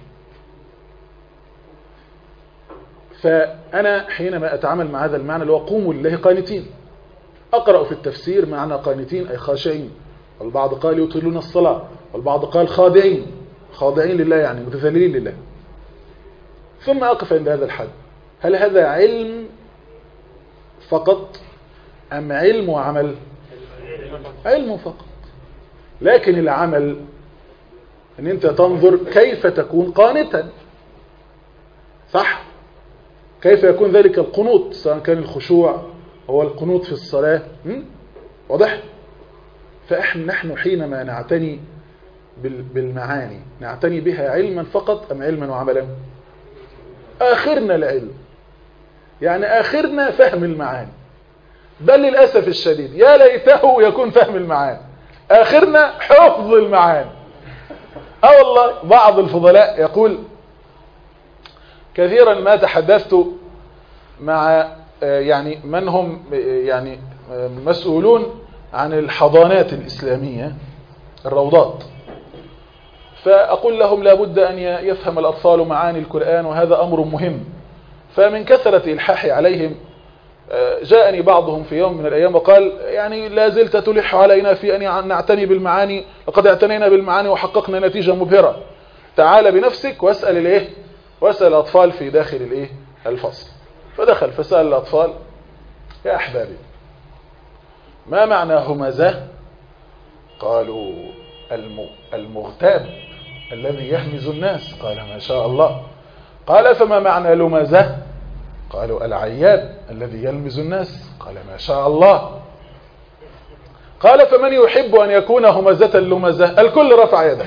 فأنا حينما أتعامل مع هذا المعنى اللي هو قوموا لله قانتين أقرأ في التفسير معنى قانتين أي خاشعين، والبعض قال يطيلون الصلاة، والبعض قال خاضعين لله يعني متذللين لله، ثم أقف عند هذا الحد. هل هذا علم فقط أم علم وعمل؟ علم فقط، لكن العمل أن أنت تنظر كيف تكون قانتا، صح؟ كيف يكون ذلك القنوط سواء كان الخشوع هو القنوط في الصلاة، واضح؟ فنحن حينما نعتني بالمعاني نعتني بها علما فقط أم علما وعملا؟ آخرنا العلم، يعني آخرنا فهم المعاني، بل للأسف الشديد يا ليته يكون فهم المعاني، آخرنا حفظ المعاني. والله بعض الفضلاء يقول كثيرا ما تحدثت مع يعني من هم يعني مسؤولون عن الحضانات الإسلامية الروضات، فأقول لهم لابد أن يفهم الأطفال معاني القرآن وهذا أمر مهم. فمن كثرة إلحاحي عليهم جاءني بعضهم في يوم من الأيام وقال يعني لا زلت تلح علينا في أن نعتني بالمعاني، لقد اعتنينا بالمعاني وحققنا نتيجة مبهرة، تعال بنفسك واسأل الأطفال في داخل الفصل. فدخل فسأل الأطفال يا أحبابي ما معنى همزة؟ قالوا المغتاب الذي يهمز الناس. قال ما شاء الله. قال فما معنى لمزة؟ قالوا العياب الذي يلمز الناس. قال ما شاء الله. قال فمن يحب أن يكون همزة لمزة؟ الكل رفع يده.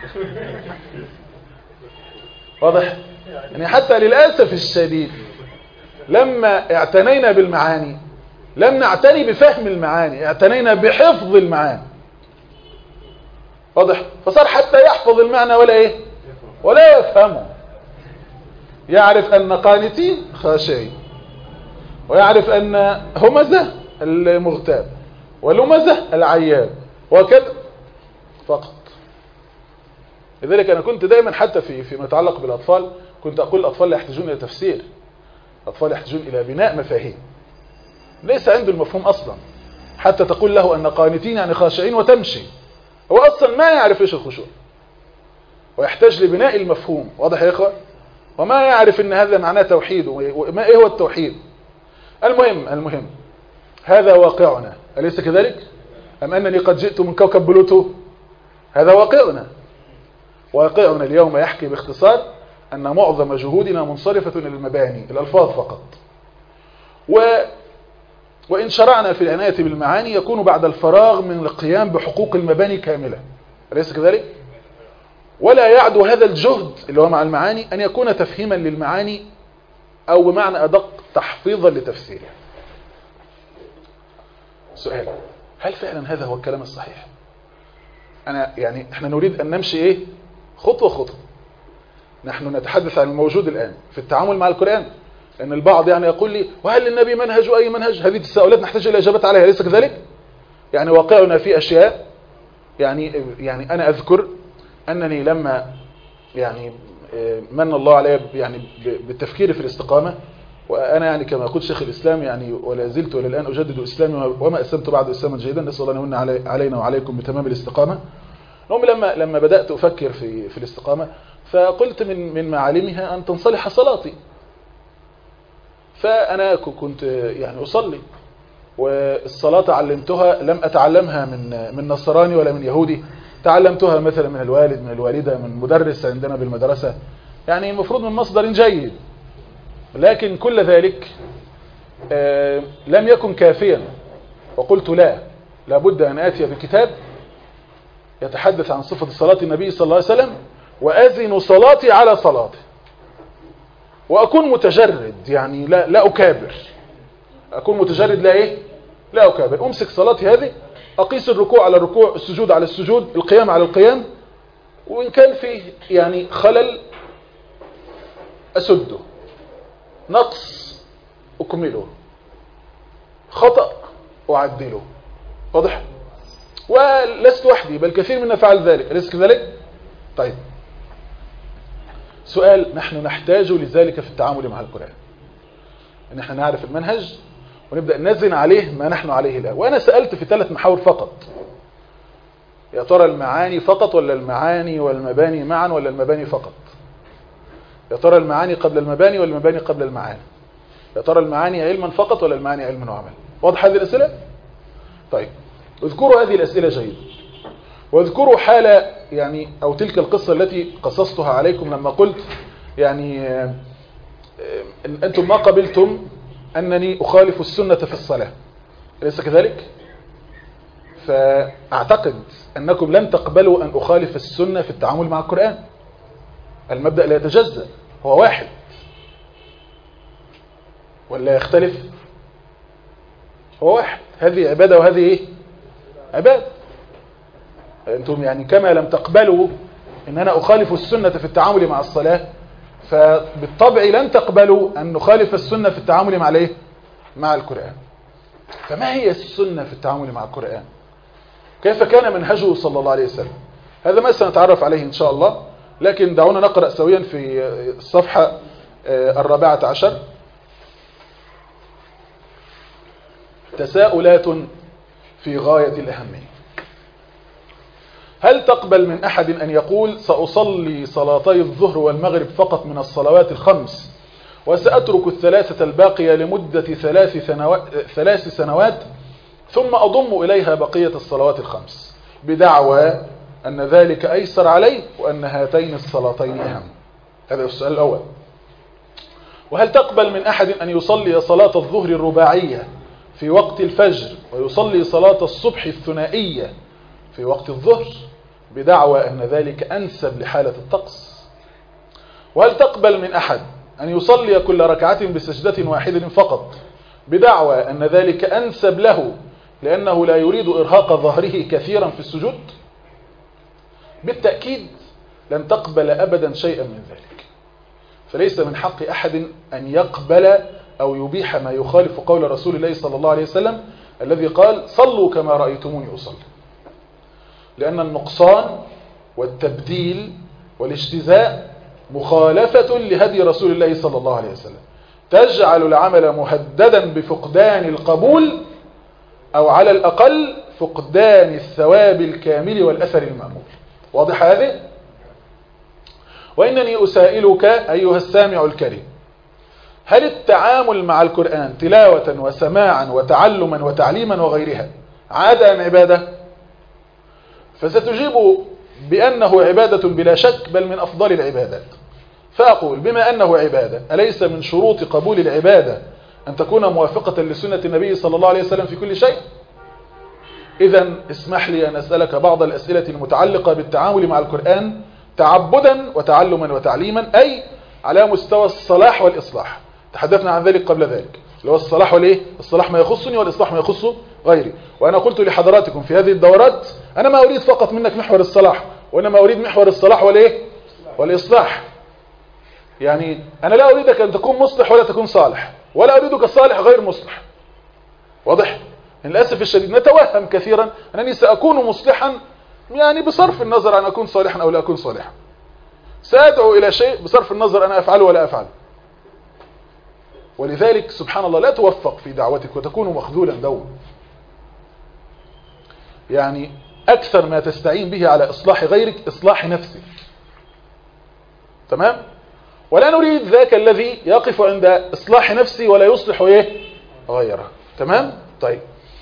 واضح؟ يعني حتى للأسف الشديد لما اعتنينا بالمعاني لم نعتني بفهم المعاني، اعتنينا بحفظ المعاني. واضح؟ فصار حتى يحفظ المعنى ولا يفهمه. يعرف أن قانتين خاشعين، ويعرف أن همزة المغتاب ولمزة العياب وكذا فقط. لذلك أنا كنت دايما حتى فيما يتعلق بالأطفال كنت أقول الأطفال لا يحتاجون إلى تفسير، الأطفال يحتاجون إلى بناء مفاهيم ليس عنده المفهوم أصلا، حتى تقول له أن قانتين يعني خاشعين وتمشي، هو أصلا ما يعرف إيش الخشوع ويحتاج لبناء المفهوم. واضح يا إخوة؟ وما يعرف أن هذا معناه توحيد وما إيه هو التوحيد. المهم هذا واقعنا أليس كذلك؟ أم أنني قد جئت من كوكب بلوتو؟ هذا واقعنا اليوم يحكي باختصار أن معظم جهودنا منصرفة إلى المباني، الألفاظ فقط. وإن شرعنا في العناية بالمعاني يكون بعد الفراغ من القيام بحقوق المباني كاملة، أليس كذلك؟ ولا يعدو هذا الجهد اللي هو مع المعاني أن يكون تفهيما للمعاني أو بمعنى أدق تحفيظا لتفسيرها. سؤال: هل فعلا هذا هو الكلام الصحيح؟ احنا نريد أن نمشي خطوة خطوة. نحن نتحدث عن الموجود الآن في التعامل مع القرآن، لأن البعض يقول لي: وهل للنبي منهج وأي منهج؟ هذه التساؤلات نحتاج إلى إجابات عليها، ليس كذلك؟ واقعنا في أشياء أنا أذكر أنني لما من الله علي بالتفكير في الاستقامة، وأنا كما قلت شيخ الإسلام ولا زلت ولا الآن أجدد إسلامي وما أسلمت بعد إسلاما جيدا، نسأل الله أن يمن علينا وعليكم بتمام الاستقامة. لما بدأت أفكر في الاستقامة فقلت من معالمها أن تنصلح صلاتي. فأنا كنت أصلي، والصلاة علمتها لم أتعلمها من نصراني ولا من يهودي، تعلمتها مثلا من الوالد، من الوالدة، من مدرس عندنا بالمدرسة، المفروض من مصدر جيد. لكن كل ذلك لم يكن كافيا، وقلت لا بد أن آتي بكتاب يتحدث عن صفة صلاة النبي صلى الله عليه وسلم، وأزن صلاتي على صلاته، وأكون متجرد لا أكابر، أكون متجرد لا أكابر. أمسك صلاتي هذه، أقيس الركوع على الركوع، السجود على السجود، القيام على القيام، وإن كان فيه خلل أسده، نقص أكمله، خطأ أعدله. واضح؟ ولست وحدي، بل كثير منا فعل ذلك، أليس كذلك؟ طيب، سؤال: نحن نحتاج لذلك في التعامل مع القرآن، ان احنا نعرف المنهج ونبدأ نزن عليه ما نحن عليه الآن. وأنا سألت في 3 محاور فقط: يا ترى المعاني فقط، ولا المعاني والمباني معا، ولا المباني فقط؟ يا ترى المعاني قبل المباني ولا المباني قبل المعاني؟ يا ترى المعاني علما فقط ولا المعاني علما وعمل؟ واضح هذه الأسئلة؟ طيب، اذكروا هذه الأسئلة جيد، واذكروا حالة أو تلك القصة التي قصصتها عليكم لما قلت أنتم ما قبلتم أنني أخالف السنة في الصلاة، أليس كذلك؟ فأعتقد أنكم لن تقبلوا أن أخالف السنة في التعامل مع القرآن. المبدأ لا يتجزأ، هو واحد، ولا يختلف؟ هو واحد، هذه عبادة وهذه عبادة. أنتم كما لم تقبلوا أن أنا أخالف السنة في التعامل مع الصلاة، فبالطبع لن تقبلوا أن نخالف السنة في التعامل مع القرآن. فما هي السنة في التعامل مع القرآن؟ كيف كان منهجه صلى الله عليه وسلم؟ هذا ما سنتعرف عليه إن شاء الله، لكن دعونا نقرأ سويا في الصفحة 14. تساؤلات في غاية الأهمية. هل تقبل من أحد أن يقول: سأصلي صلاتي الظهر والمغرب فقط من الصلوات الخمس، وسأترك الثلاثة الباقية لمدة 3 سنوات، ثم أضم إليها بقية الصلوات الخمس، بدعوى أن ذلك أيسر عليه وأن هاتين الصلاتين أهم؟ هذا السؤال الأول. وهل تقبل من أحد أن يصلي صلاة الظهر الرباعية في وقت الفجر، ويصلي صلاة الصبح الثنائية في وقت الظهر، بدعوى أن ذلك أنسب لحالة الطقس؟ وهل تقبل من أحد أن يصلي كل ركعة بسجدة واحدة فقط، بدعوى أن ذلك أنسب له لأنه لا يريد إرهاق ظهره كثيرا في السجود؟ بالتأكيد لن تقبل أبدا شيئا من ذلك. فليس من حق أحد أن يقبل أو يبيح ما يخالف قول رسول الله صلى الله عليه وسلم الذي قال: صلوا كما رأيتموني أصلي. لأن النقصان والتبديل والاجتزاء مخالفة لهدي رسول الله صلى الله عليه وسلم، تجعل العمل مهددا بفقدان القبول أو على الأقل فقدان الثواب الكامل والأثر المأمول. واضح هذه؟ وإنني أسائلك أيها السامع الكريم، هل التعامل مع القرآن تلاوة وسماعا وتعلما وتعليما وغيرها عادة أم عبادة؟ فستجيب بأنه عبادة بلا شك، بل من أفضل العبادات. فأقول بما أنه عبادة، أليس من شروط قبول العبادة أن تكون موافقة لسنة النبي صلى الله عليه وسلم في كل شيء؟ إذن اسمح لي أن أسألك بعض الأسئلة المتعلقة بالتعامل مع القرآن تعبدا وتعلما وتعليما، أي على مستوى الصلاح والإصلاح. تحدثنا عن ذلك قبل ذلك، اللي هو الصلاح والإيه؟ الصلاح ما يخصني والإصلاح ما يخص غيري. وأنا قلت لحضراتكم في هذه الدورات أنا ما أريد فقط منك محور الصلاح، وإنما أريد محور الصلاح والإيه؟ والإصلاح. يعني أنا لا أريدك أن تكون مصلح ولا تكون صالح، ولا أريدك صالح غير مصلح. واضح؟ للأسف الشديد نتوهم كثيرا أنني سأكون مصلحا، يعني بصرف النظر أن أكون صالحا أو لا أكون صالحا. سأدعو إلى شيء بصرف النظر أنا أفعله ولا أفعله. ولذلك سبحان الله لا توفق في دعوتك وتكون مخذولا دوما. يعني أكثر ما تستعين به على إصلاح غيرك إصلاح نفسك. تمام؟ ولا نريد ذاك الذي يقف عند إصلاح نفسي ولا يصلح إيه؟ غيره. تمام؟ طيب،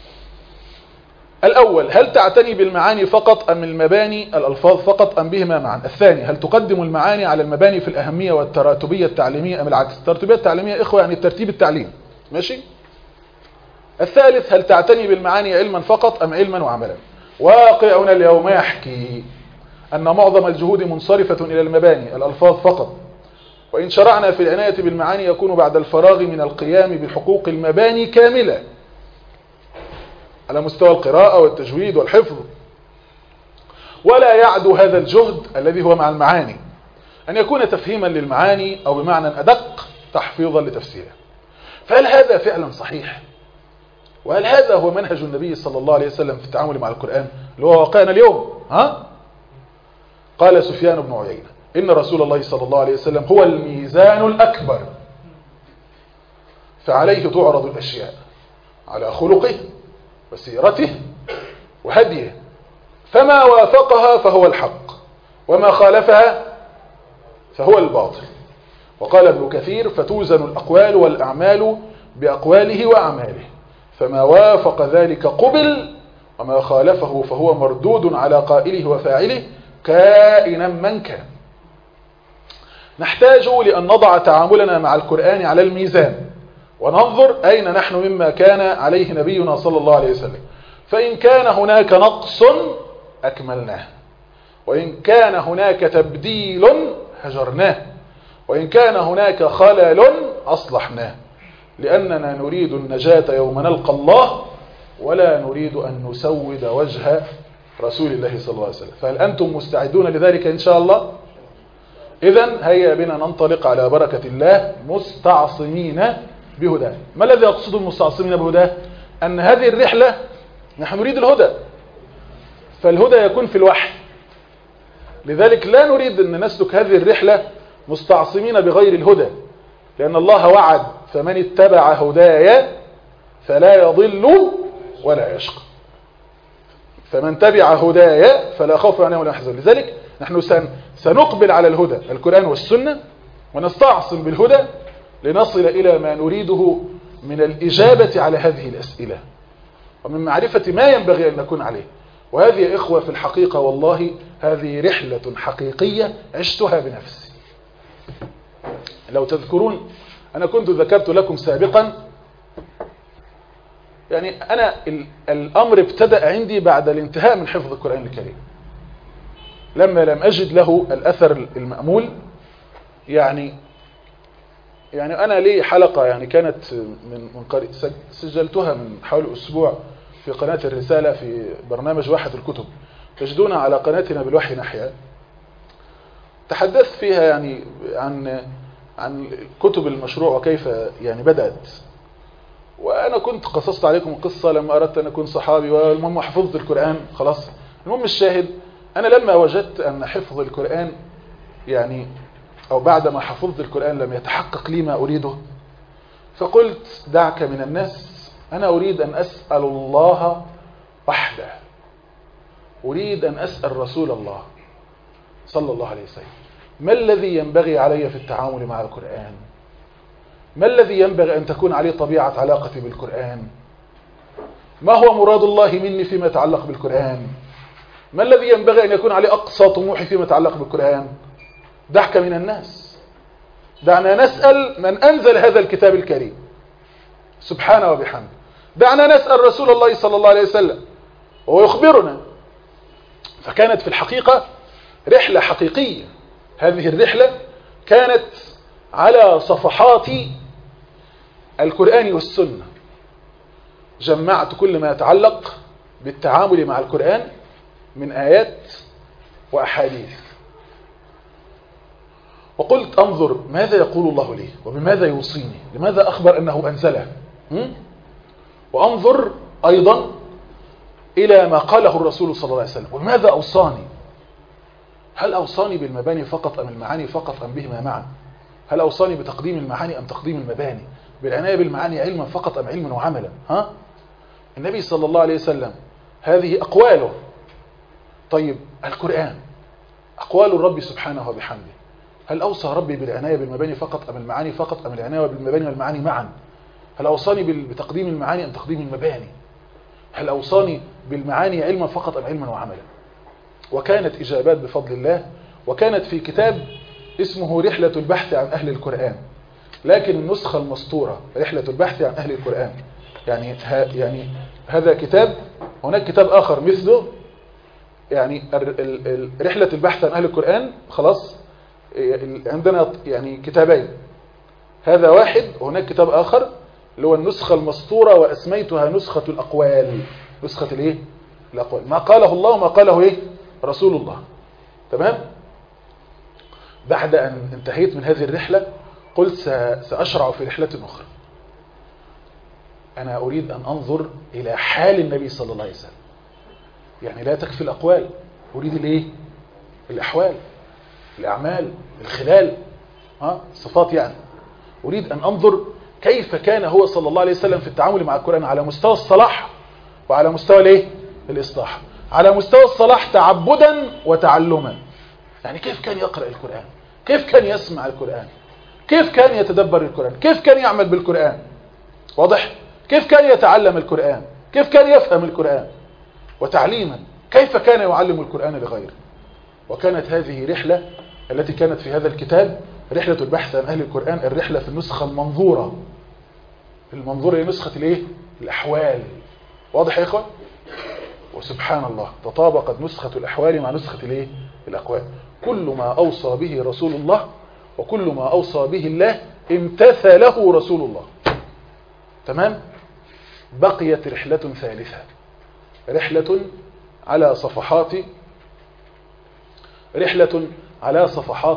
الأول، هل تعتني بالمعاني فقط أم المباني الألفاظ فقط أم بهما معا؟ الثاني، هل تقدم المعاني على المباني في الأهمية والتراتبية التعليمية أم العكس؟ التراتبية التعليمية إخوة يعني الترتيب التعليم. ماشي؟ الثالث، هل تعتني بالمعاني علما فقط أم علما وعملا؟ واقعنا اليوم يحكي أن معظم الجهود منصرفة إلى المباني الألفاظ فقط، وإن شرعنا في العناية بالمعاني يكون بعد الفراغ من القيام بحقوق المباني كاملة على مستوى القراءة والتجويد والحفظ. ولا يعدو هذا الجهد الذي هو مع المعاني أن يكون تفهيما للمعاني أو بمعنى أدق تحفيظا لتفسيرها. فهل هذا فعلا صحيح؟ وهل هذا هو منهج النبي صلى الله عليه وسلم في التعامل مع القرآن اللي هو واقعنا اليوم؟ قال سفيان بن عيينة إن رسول الله صلى الله عليه وسلم هو الميزان الأكبر، فعليه تعرض الأشياء على خلقه وسيرته وهديه، فما وافقها فهو الحق وما خالفها فهو الباطل. وقال ابن كثير فتوزن الأقوال والأعمال بأقواله وأعماله، فما وافق ذلك قبل وما خالفه فهو مردود على قائله وفاعله كائنا من كان. نحتاج لأن نضع تعاملنا مع القرآن على الميزان وننظر أين نحن مما كان عليه نبينا صلى الله عليه وسلم، فإن كان هناك نقص أكملناه، وإن كان هناك تبديل هجرناه، وإن كان هناك خلل أصلحناه، لأننا نريد النجاة يوم نلقى الله ولا نريد أن نسود وجه رسول الله صلى الله عليه وسلم. فهل أنتم مستعدون لذلك إن شاء الله؟ إذن هيا بنا ننطلق على بركة الله مستعصمين بهداه. ما الذي أقصد المستعصمين بهداه؟ أن هذه الرحلة نحن نريد الهدى، فالهدى يكون في الوحي. لذلك لا نريد أن نسلك هذه الرحلة مستعصمين بغير الهدى، لأن الله وعد فمن اتبع هدايا فلا يضل ولا يشقى، فمن تبع هدايا فلا خوف عليهم ولا يحزن. لذلك نحن سنقبل على الهدى القرآن والسنة ونستعصم بالهدى لنصل إلى ما نريده من الإجابة على هذه الأسئلة ومن معرفة ما ينبغي أن نكون عليه. وهذه يا إخوة في الحقيقة والله هذه رحلة حقيقية عشتها بنفسي. لو تذكرون أنا كنت ذكرت لكم سابقا، يعني أنا الأمر ابتدأ عندي بعد الانتهاء من حفظ القرآن الكريم، لما لم أجد له الأثر المأمول. يعني أنا لي حلقة يعني كانت من قريب سجلتها من حوالي أسبوع في قناة الرسالة في برنامج واحة الكتب، تجدونها على قناتنا بالوحي نحيا. تحدثت فيها يعني عن كتب المشروع وكيف يعني بدأت. وأنا كنت قصصت عليكم قصة لما أردت أن أكون صحابي، والمهم حفظت القرآن خلاص. المهم الشاهد، أنا لما وجدت أن حفظ القرآن يعني أو بعدما حفظت القرآن لم يتحقق لي ما أريده، فقلت دعك من الناس، أنا أريد أن أسأل الله وحده، أريد أن أسأل رسول الله صلى الله عليه وسلم ما الذي ينبغي علي في التعامل مع القرآن؟ ما الذي ينبغي أن تكون عليه طبيعة علاقتي بالقرآن؟ ما هو مراد الله مني فيما يتعلق بالقرآن؟ ما الذي ينبغي أن يكون عليه أقصى طموحي فيما يتعلق بالقرآن؟ دعك من الناس، دعنا نسأل من أنزل هذا الكتاب الكريم سبحانه وبحمده، دعنا نسأل رسول الله صلى الله عليه وسلم وهو يخبرنا. فكانت في الحقيقة رحلة حقيقية. هذه الرحلة كانت على صفحات القرآن والسنة، جمعت كل ما يتعلق بالتعامل مع القرآن من آيات وأحاديث، وقلت أنظر ماذا يقول الله لي وبماذا يوصيني، لماذا أخبر أنه أنزله، وأنظر أيضا إلى ما قاله الرسول صلى الله عليه وسلم وماذا أوصاني. هل أوصاني بالمباني فقط أم المعاني فقط أم بهما معا؟ هل أوصاني بتقديم المعاني أم تقديم المباني؟ بالعناية بالمعاني علما فقط أم علما وعملا؟ النبي صلى الله عليه وسلم هذه أقواله. طيب القرآن أقوال الرب سبحانه وبحمده، هل أوصى ربي بالعناية بالمباني فقط أم المعاني فقط أم العناية بالمباني والمعاني معا؟ هل أوصاني بتقديم المعاني أم تقديم المباني؟ هل أوصاني بالمعاني علما فقط أم علما وعملا؟ وكانت إجابات بفضل الله، وكانت في كتاب اسمه رحلة البحث عن أهل القرآن، لكن النسخة المسطورة رحلة البحث عن أهل القرآن، يعني هذا كتاب، هناك كتاب آخر مثله، يعني رحلة البحث عن أهل القرآن. خلاص عندنا يعني كتابين، هذا واحد وهناك كتاب آخر اللي هو النسخة المسطورة، وأسميتها نسخة الأقوال. نسخة الايه؟ الأقوال، ما قاله الله وما قاله ايه؟ رسول الله. تمام؟ بعد أن انتهيت من هذه الرحلة قلت سأشرع في رحلة أخرى. أنا أريد أن أنظر إلى حال النبي صلى الله عليه وسلم، يعني لا تكفي الأقوال، أريد الايه؟ الأحوال، الأعمال، الخلال، صفات. يعني أريد أن أنظر كيف كان هو صلى الله عليه وسلم في التعامل مع القرآن على مستوى الصلاح وعلى مستوى الايه؟ الإصلاح. على مستوى الصلاح تعبدا وتعلما، يعني كيف كان يقرأ القرآن، كيف كان يسمع القرآن، كيف كان يتدبر القرآن، كيف كان يعمل بالقرآن، واضح؟ كيف كان يتعلم القرآن، كيف كان يفهم القرآن. وتعليما كيف كان يعلم القرآن لغيره. وكانت هذه رحلة التي كانت في هذا الكتاب رحلة البحث عن أهل القرآن، الرحلة في النسخة المنظورة. المنظورة هي نسخة الايه؟ الأحوال. واضح يا إخوة؟ وسبحان الله تطابقت نسخة الأحوال مع نسخة الايه؟ الأقوال. كل ما أوصى به رسول الله وكل ما أوصى به الله امتثله رسول الله. تمام؟ بقيت رحلة ثالثة، رحلة على صفحات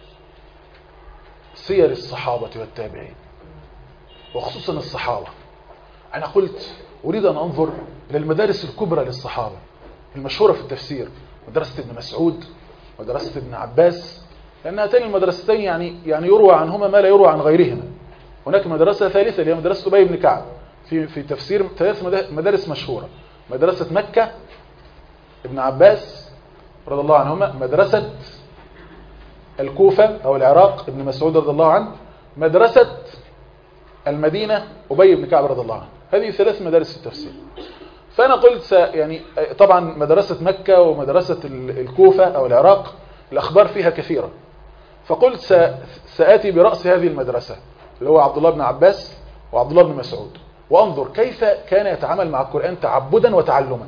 سير الصحابة والتابعين، وخصوصا الصحابة. أنا قلت أريد أن أنظر إلى المدارس الكبرى للصحابة المشهورة في التفسير، مدرسة ابن مسعود ومدرسة ابن عباس، لأن هاتين المدرستين يعني يروى عنهما ما لا يروى عن غيرهما. هناك مدرسة ثالثة اللي هي مدرسة أبي بن كعب في تفسير، ثلاث مدارس مشهورة: مدرسة مكة ابن عباس رضي الله عنهما، مدرسة الكوفة أو العراق ابن مسعود رضي الله عنه، مدرسة المدينة أبي بن كعب رضي الله عنه. هذه ثلاث مدارس في التفسير. فأنا قلت يعني طبعا مدرسة مكة ومدرسة الكوفة أو العراق الأخبار فيها كثيرة، فقلت سآتي برأس هذه المدرسة اللي هو عبد الله بن عباس وعبد الله بن مسعود، وأنظر كيف كان يتعامل مع القرآن تعبدا وتعلما،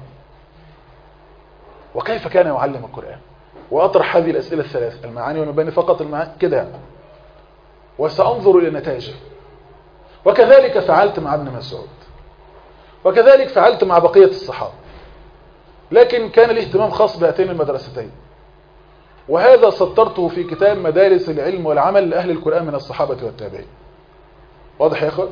وكيف كان يعلم القرآن. وأطرح هذه الأسئلة الثلاث: المعاني والمباني فقط، المعاني كده، وسأنظر إلى نتائجه. وكذلك فعلت مع ابن مسعود، وكذلك فعلت مع بقية الصحابة، لكن كان الاهتمام خاص بهاتين المدرستين. وهذا سطرته في كتاب مدارس العلم والعمل لأهل القرآن من الصحابة والتابعين. واضح يا أخوة؟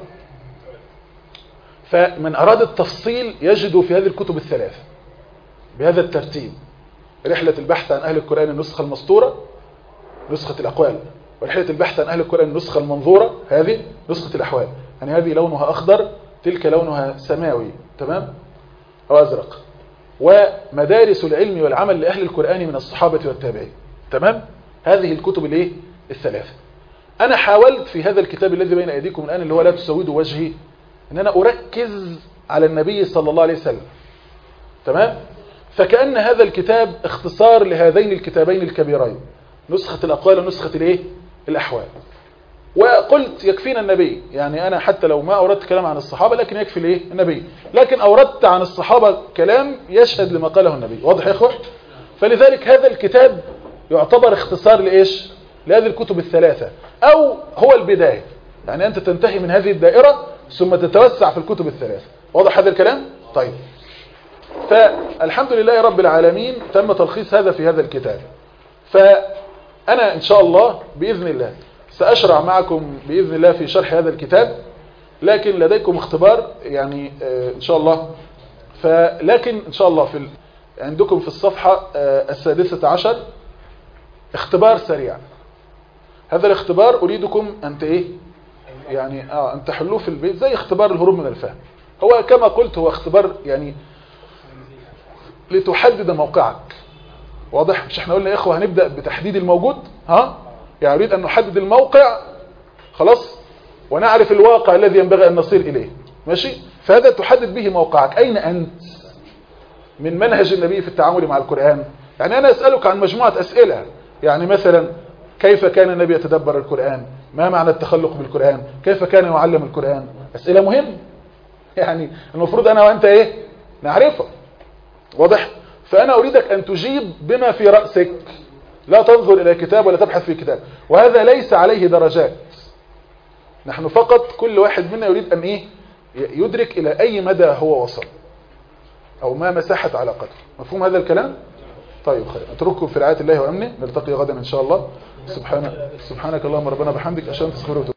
فمن أراد التفصيل يجد في هذه الكتب الثلاث بهذا الترتيب: رحلة البحث عن أهل القرآن النسخة المسطورة، نسخة الأقوال، ورحلة البحث عن أهل القرآن النسخة المنظورة هذه نسخة الأحوال. يعني هذه لونها أخضر، تلك لونها سماوي، تمام، أو أزرق. ومدارس العلم والعمل لأهل القرآن من الصحابة والتابعين، تمام. هذه الكتب الايه الثلاثة. أنا حاولت في هذا الكتاب الذي بين أيديكم الآن اللي هو لا تسود وجهي أن أنا أركز على النبي صلى الله عليه وسلم، تمام. فكأن هذا الكتاب اختصار لهذين الكتابين الكبيرين، نسخة الأقوال ونسخة الايه الأحوال. وقلت يكفينا النبي، يعني أنا حتى لو ما أوردت كلام عن الصحابة لكن يكفي الايه النبي، لكن أوردت عن الصحابة كلام يشهد لما قاله النبي. واضح يا إخوة؟ فلذلك هذا الكتاب يعتبر اختصار لإيش؟ لهذه الكتب الثلاثة، أو هو البداية. يعني أنت تنتهي من هذه الدائرة ثم تتوسع في الكتب الثلاثة. واضح هذا الكلام؟ طيب، فالحمد لله رب العالمين تم تلخيص هذا في هذا الكتاب. فأنا إن شاء الله بإذن الله سأشرع معكم بإذن الله في شرح هذا الكتاب، لكن لديكم اختبار يعني إن شاء الله. لكن إن شاء الله عندكم في الصفحة 16 اختبار سريع. هذا الاختبار أريدكم أن يعني أن تحلوه في البيت زي اختبار الهروب من الفهم. هو كما قلت هو اختبار يعني لتحدد موقعك. واضح؟ مش احنا قلنا يا إخوة هنبدأ بتحديد الموجود؟ يعني أريد أن نحدد الموقع، خلاص، ونعرف الواقع الذي ينبغي أن نصير إليه، ماشي؟ فهذا تحدد به موقعك. أين أنت من منهج النبي في التعامل مع القرآن؟ يعني أنا أسألك عن مجموعة أسئلة، يعني مثلا كيف كان النبي يتدبر القرآن؟ ما معنى التخلق بالقرآن؟ كيف كان يعلم القرآن؟ أسئلة مهمة، يعني المفروض أنا وأنت نعرفها. واضح؟ فأنا أريدك أن تجيب بما في رأسك، لا تنظر إلى كتاب ولا تبحث في كتاب، وهذا ليس عليه درجات. نحن فقط كل واحد منا يريد أن يدرك إلى أي مدى هو وصل أو ما مساحة علاقته. مفهوم هذا الكلام؟ طيب خير، أترككم في رعاية الله وأمنه، نلتقي غدا إن شاء الله. سبحانك اللهم ربنا بحمدك، أشهد أن لا إله إلا أنت.